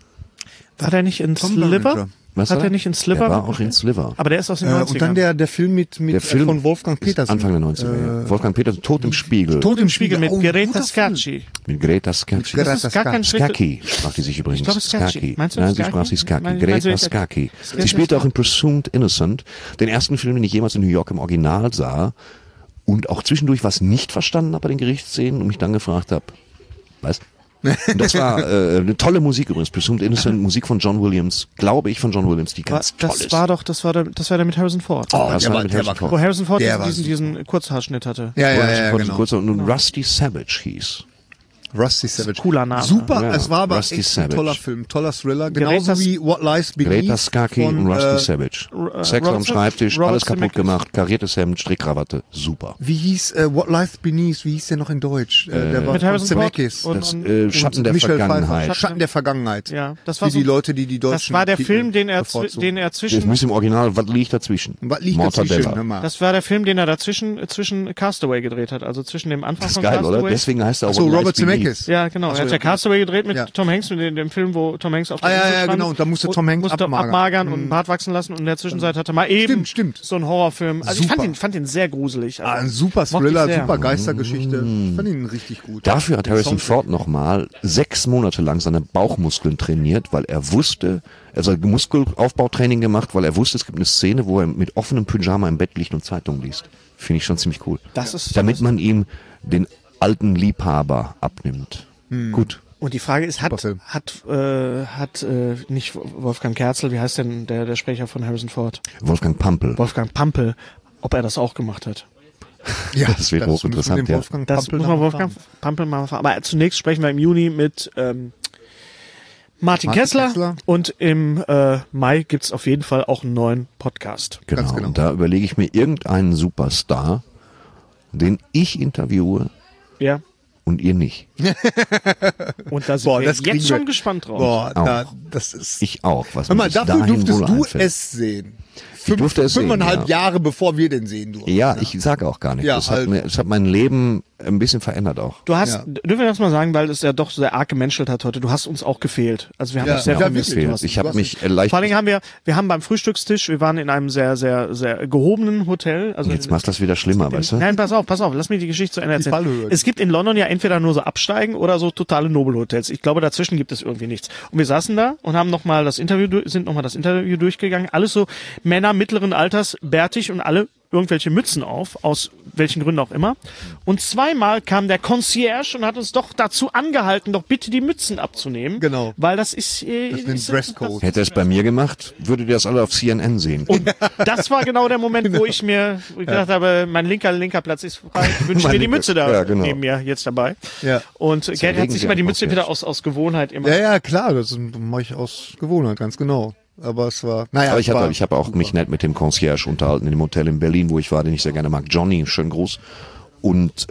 War der nicht in Tom Sliver? Berenger. Was Hat war er nicht in Sliver? Er war auch in Sliver. Aber der ist aus den 90ern. Und dann der Film mit Der Film von Wolfgang ist Petersen. Anfang der 90er, ja. Wolfgang Petersen, Tod im Spiegel. Tod im Spiegel mit Oh, Greta guter Film. Scacchi. Mit Greta Scacchi. Greta Das ist gar kein schlechter. Skaki sprach die sich übrigens. Ich glaube, Scacchi. Meinst du Nein, sie Scacchi? sprach sie Skaki. Meinst du Greta jetzt- Skaki. Greta Sie spielte auch Scacchi. in Presumed Innocent, den ersten Film, den ich jemals in New York im Original sah und auch zwischendurch was nicht verstanden habe bei den Gerichtsszenen und mich dann gefragt habe, was? Und das war eine tolle Musik übrigens. Presumed Innocent, Musik von John Williams, glaube ich von John Williams, die ganz toll ist. Das war der mit Harrison Ford. Oh, Das der war war mit Harrison cool. Ford. Wo Harrison Ford Der war diesen Kurzhaarschnitt hatte. Ja, Ford genau. kurz und Rusty Savage hieß. Rusty Savage. Cooler Name. Super, Ja, es war aber Rusty echt ein toller Savage. Film, toller Thriller. Greta Genauso wie What Lies Beneath. Greta Skaki von, und Rusty Savage. Sex am Robert Schreibtisch, Robert alles kaputt Zemeckis. gemacht, kariertes Hemd, Strickkrawatte, super. Wie hieß What Lies Beneath? Wie hieß der noch in Deutsch? Der war Mit von Harrison Ford Zemeckis. und- Das und- Schatten der Michelle Vergangenheit. Pfeiffer. Schatten der Vergangenheit. Ja, das war Wie die so- Leute, die Deutschen. Das war der Titel Film, den er bevorzugen. Das zwischen. ist im Original, was liegt dazwischen? Was liegt Mortadella. dazwischen? Hör mal. Das war der Film, den er zwischen Castaway gedreht hat, also zwischen dem Anfang Das ist von geil, Castaway. oder? Deswegen heißt er auch So, What Lies Robert Beneath. Zemeckis. Ja, genau. Er hat ja Castaway gedreht mit Ja. Tom Hanks, mit dem Film, wo Tom Hanks auf der Insel ja, stand. genau. Und da musste Tom Hanks musste abmagern. abmagern und einen Bart wachsen lassen und in der Zwischenzeit hatte er mal eben Stimmt. so einen Horrorfilm. Also ich Super. fand den sehr gruselig. Also, Ein super mochte ich Thriller, sehr. super Geistergeschichte. Ich fand ihn richtig gut. Dafür hat Den Harrison Soundtrack. Ford nochmal 6 Monate lang seine Bauchmuskeln trainiert, weil er wusste, also Muskelaufbautraining gemacht, weil er wusste, es gibt eine Szene, wo er mit offenem Pyjama im Bett liegt und Zeitung liest. Finde ich schon ziemlich cool. Das ist- Damit man ihm den alten Liebhaber abnimmt. Gut. Und die Frage ist, Super Film. hat nicht Wolfgang Kerzel, wie heißt denn der Sprecher von Harrison Ford? Wolfgang Pampel. Wolfgang Pampel, ob er das auch gemacht hat. Ja, Das wäre hochinteressant, müssen wir den ja. Wolfgang Das Pampel muss man noch Wolfgang fragen. Pampel mal fragen. Aber zunächst sprechen wir im Juni mit Martin Kessler. Und im Mai gibt's auf jeden Fall auch einen neuen Podcast. Genau. genau. Und da überlege ich mir irgendeinen Superstar, den ich interviewe Ja. und ihr nicht. Und da sind Boah, wir das kriegen jetzt wir- schon gespannt drauf. Boah, das ist... Ich auch. Was Hör mir mal, bis dafür dahin durftest wohl du einfällt. es sehen. Ich durfte es sehen, 5,5 ja. Jahre, bevor wir den sehen durften. Ja, ich sage auch gar nicht. Ja, das halt. hat mein Leben ein bisschen verändert auch. Du hast, Ja. dürfen wir das mal sagen, weil es ja doch sehr arg gemenschelt hat heute. Du hast uns auch gefehlt. Also wir haben Ja, uns sehr ja, vermisst. wirklich. Du hast- Ich habe mich leicht... Vor allen Dingen wir haben beim Frühstückstisch, wir waren in einem sehr, sehr, sehr gehobenen Hotel. Also Jetzt machst du das wieder schlimmer, weißt du? Nein, pass auf, lass mir die Geschichte zu Ende erzählen. Fallhöhe. Es gibt in London ja entweder nur so Absteigen oder so totale Nobelhotels. Ich glaube, dazwischen gibt es irgendwie nichts. Und wir saßen da und haben nochmal das Interview durchgegangen. Alles so Männer mittleren Alters, bärtig und alle irgendwelche Mützen auf, aus welchen Gründen auch immer. Und zweimal kam der Concierge und hat uns doch dazu angehalten, doch bitte die Mützen abzunehmen. Genau. Weil das ist... Das ist ein Dresscode. Hätte er es bei mir gemacht, würdet ihr das alle auf CNN sehen. Und das war genau der Moment, wo ich mir gedacht habe, mein linker Platz ist frei. Ich wünsche mir die Mütze da Ja, genau. neben mir jetzt dabei. Ja. Und Gary hat Zerlegen sich Sie immer die einfach Mütze jetzt. wieder aus Gewohnheit immer. Ja, klar, das mache ich aus Gewohnheit, ganz genau. Aber es war, naja, Aber ich es war habe auch mich nett mit dem Concierge unterhalten in dem Hotel in Berlin, wo ich war, den ich sehr gerne mag. Johnny, schönen Gruß. Und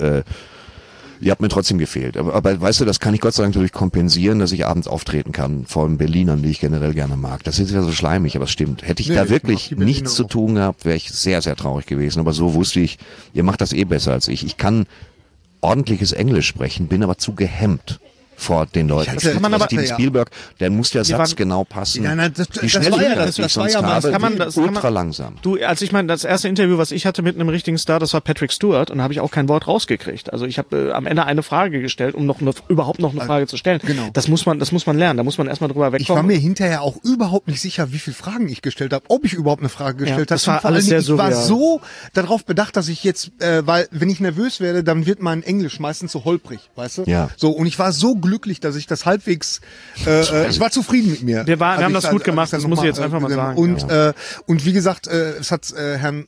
ihr habt mir trotzdem gefehlt. Aber weißt du, das kann ich Gott sei Dank dadurch kompensieren, dass ich abends auftreten kann, vor allem Berlinern, die ich generell gerne mag. Das ist ja so schleimig, aber es stimmt. Hätte ich Nee, da ich wirklich mag die Berliner nichts zu auch. tun gehabt, wäre ich sehr, sehr traurig gewesen. Aber so wusste ich, ihr macht das eh besser als ich. Ich kann ordentliches Englisch sprechen, bin aber zu gehemmt vor den Leuten. hatte- kann man aber- Steven ja. Spielberg, der muss der Satz waren- genau passen. Ja, nein, das- Die das schnelle war ja Linie, das- die das ich war sonst ja mal- habe, das kann man- ultra langsam. Du, als ich das erste Interview, was ich hatte mit einem richtigen Star, das war Patrick Stewart und da habe ich auch kein Wort rausgekriegt. Also ich habe am Ende eine Frage gestellt, um überhaupt noch eine Frage zu stellen. Genau. Das muss man lernen. Da muss man erstmal drüber Ich war wegkommen. mir hinterher auch überhaupt nicht sicher, wie viele Fragen ich gestellt habe, ob ich überhaupt eine Frage gestellt das habe. war Und vor alles allen Dingen, sehr ich war surreal. so darauf bedacht, dass ich jetzt, weil wenn ich nervös werde, dann wird mein Englisch meistens so holprig, weißt du? Ja. So, und ich war so glücklich, dass ich das halbwegs, ich war zufrieden mit mir. Wir haben Als das ich gut als gemacht, ich dann das muss ich noch jetzt einfach mal sagen, Und wie gesagt, es hat Herrn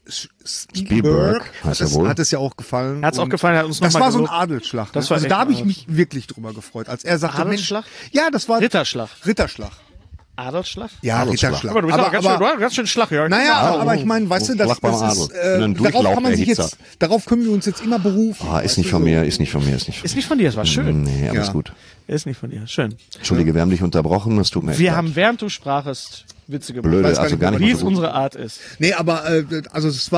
Spielberg heißt er wohl. hat es ja auch gefallen. Hat's auch Und gefallen, hat uns Das noch mal war so ein gelobt. Adelsschlag. Das Ne? war Also echt da habe ein ich mich wirklich drüber gefreut, als er sagte, Adelsschlag? Mensch, ja, das war Ritterschlag. Ritterschlag. Adelsschlag? Ja, Adelsschlag. Ritterschlag. Aber du bist auch ganz schön Schlag, ja. Naja, aber ich meine, weißt du, das, Schlag beim das ist, Adel. Ein darauf kann man sich Durchlauferhitzer. jetzt, darauf können wir uns jetzt immer berufen. Ah, ist weißt nicht du, von so. mir, ist nicht von mir, ist nicht von Ist nicht von dir, es war schön. Nee, alles Ja. gut. Ist nicht von dir, schön. Entschuldige, wir haben dich unterbrochen, das tut mir echt Wir leid. haben, während du sprachest, Witze gemacht. Blöde, weiß gar also nicht, gar nicht Wie mal es so gut. unsere Art ist. Nee, aber also es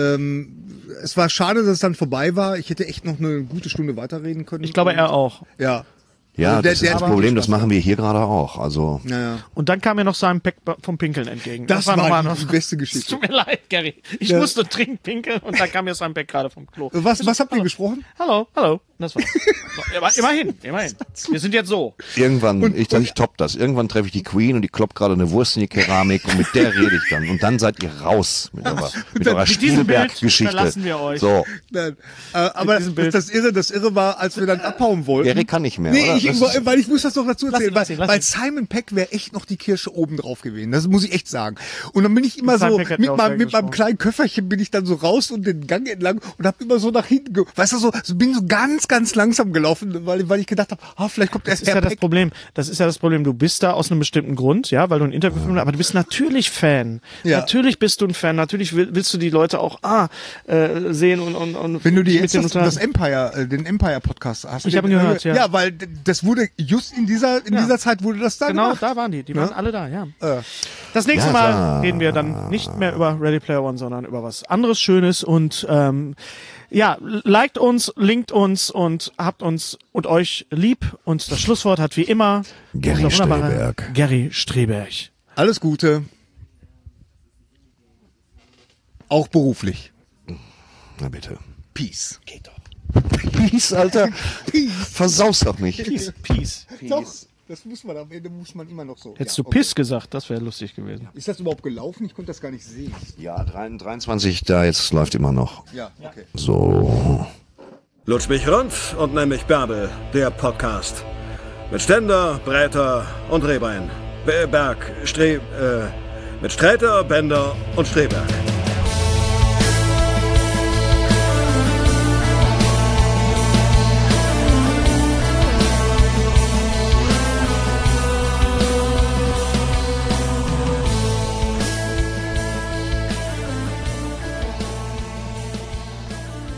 war schade, dass es dann vorbei war. Ich hätte echt noch eine gute Stunde weiterreden können. Ich glaube, er auch. Ja. Ja, Also der- das der ist das hat Problem, Spaß das machen wir hier gerade auch. Also Naja. Und dann kam mir noch sein Pack vom Pinkeln entgegen. Das war nochmal die beste Es Geschichte. tut mir leid, Gary. Ich Ja. musste dringend pinkeln und dann kam mir sein Pack gerade vom Klo. Was habt ihr gesprochen? Hallo. Das war's. So, immerhin. Wir sind jetzt so. irgendwann, ich top das. Irgendwann treffe ich die Queen und die kloppt gerade eine Wurst in die Keramik und mit der rede ich dann. Und dann seid ihr raus mit eurer Mit diesem Bild Spielberg-Geschichte. verlassen wir euch. So, Nein. Aber diesem Bild. das Irre war, als wir dann abhauen wollten. Erik kann nicht mehr, Nee, oder? Das ist- weil ich muss das noch dazu erzählen, Lass ihn. weil Simon Peck wäre echt noch die Kirsche oben drauf gewesen. Das muss ich echt sagen. Und dann bin ich immer Simon so, Peck hat mit mir auch sehr meinem gesprochen. kleinen Köfferchen bin ich dann so raus und den Gang entlang und habe immer so nach hinten, weißt du, so bin so ganz langsam gelaufen, weil ich gedacht habe, vielleicht kommt Das erst ist ja Herr das Peck. Problem. Das ist ja das Problem. Du bist da aus einem bestimmten Grund, ja, weil du ein Interview führst, aber du bist natürlich Fan. Ja. Natürlich bist du ein Fan. Natürlich willst du die Leute auch sehen und Wenn du dir mit jetzt denen das unterhalten. den Empire Podcast hast. Ich habe ihn gehört, ja. Ja, weil das wurde, just in dieser Zeit wurde das da Genau, gemacht. da waren die. Die waren alle da, ja. Äh. Das nächste Ja, Mal klar. reden wir dann nicht mehr über Ready Player One, sondern über was anderes Schönes und ja, liked uns, linkt uns und habt uns und euch lieb und das Schlusswort hat wie immer Gary unser wunderbarer Streberg. Gary Streberg. Alles Gute. Auch beruflich. Na bitte. Peace. Peace, Alter. Versaus doch nicht. Peace. Doch, das muss man am Ende immer noch so. Hättest Ja, du Piss gesagt, das wäre lustig gewesen. Ist das überhaupt gelaufen? Ich konnte das gar nicht sehen. Ja, 23, da jetzt läuft immer noch. Ja, okay. So. Lutsch mich rund und nenn mich Bärbel, der Podcast. Mit Ständer, Breiter und Rehbein. Mit Sträter, Bender und Streberg.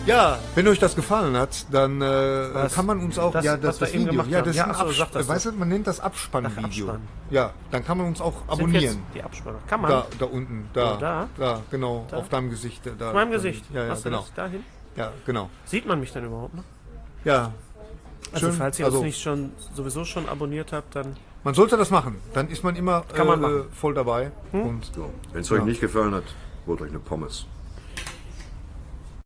Ja, wenn euch das gefallen hat, dann kann man uns auch... Das, was wir eben Video. gemacht Ja, haben. das Ja, ist ach so, ein sag das weißt du, man nennt das Abspannvideo. Abspann. Ja, dann kann man uns auch Sind abonnieren. jetzt die Abspanner. Kann man? Da unten, da, Oh, da, genau, Da? auf deinem Gesicht. Da, Auf meinem Gesicht. Ja, Hast du genau. das dahin? Ja, genau. Sieht man mich denn überhaupt noch? Ja. Also Schön. falls ihr Also- uns nicht sowieso schon abonniert habt, dann Man sollte das machen. Dann ist man immer Kann man machen. voll dabei. Und Wenn es euch nicht gefallen hat, holt euch eine Pommes.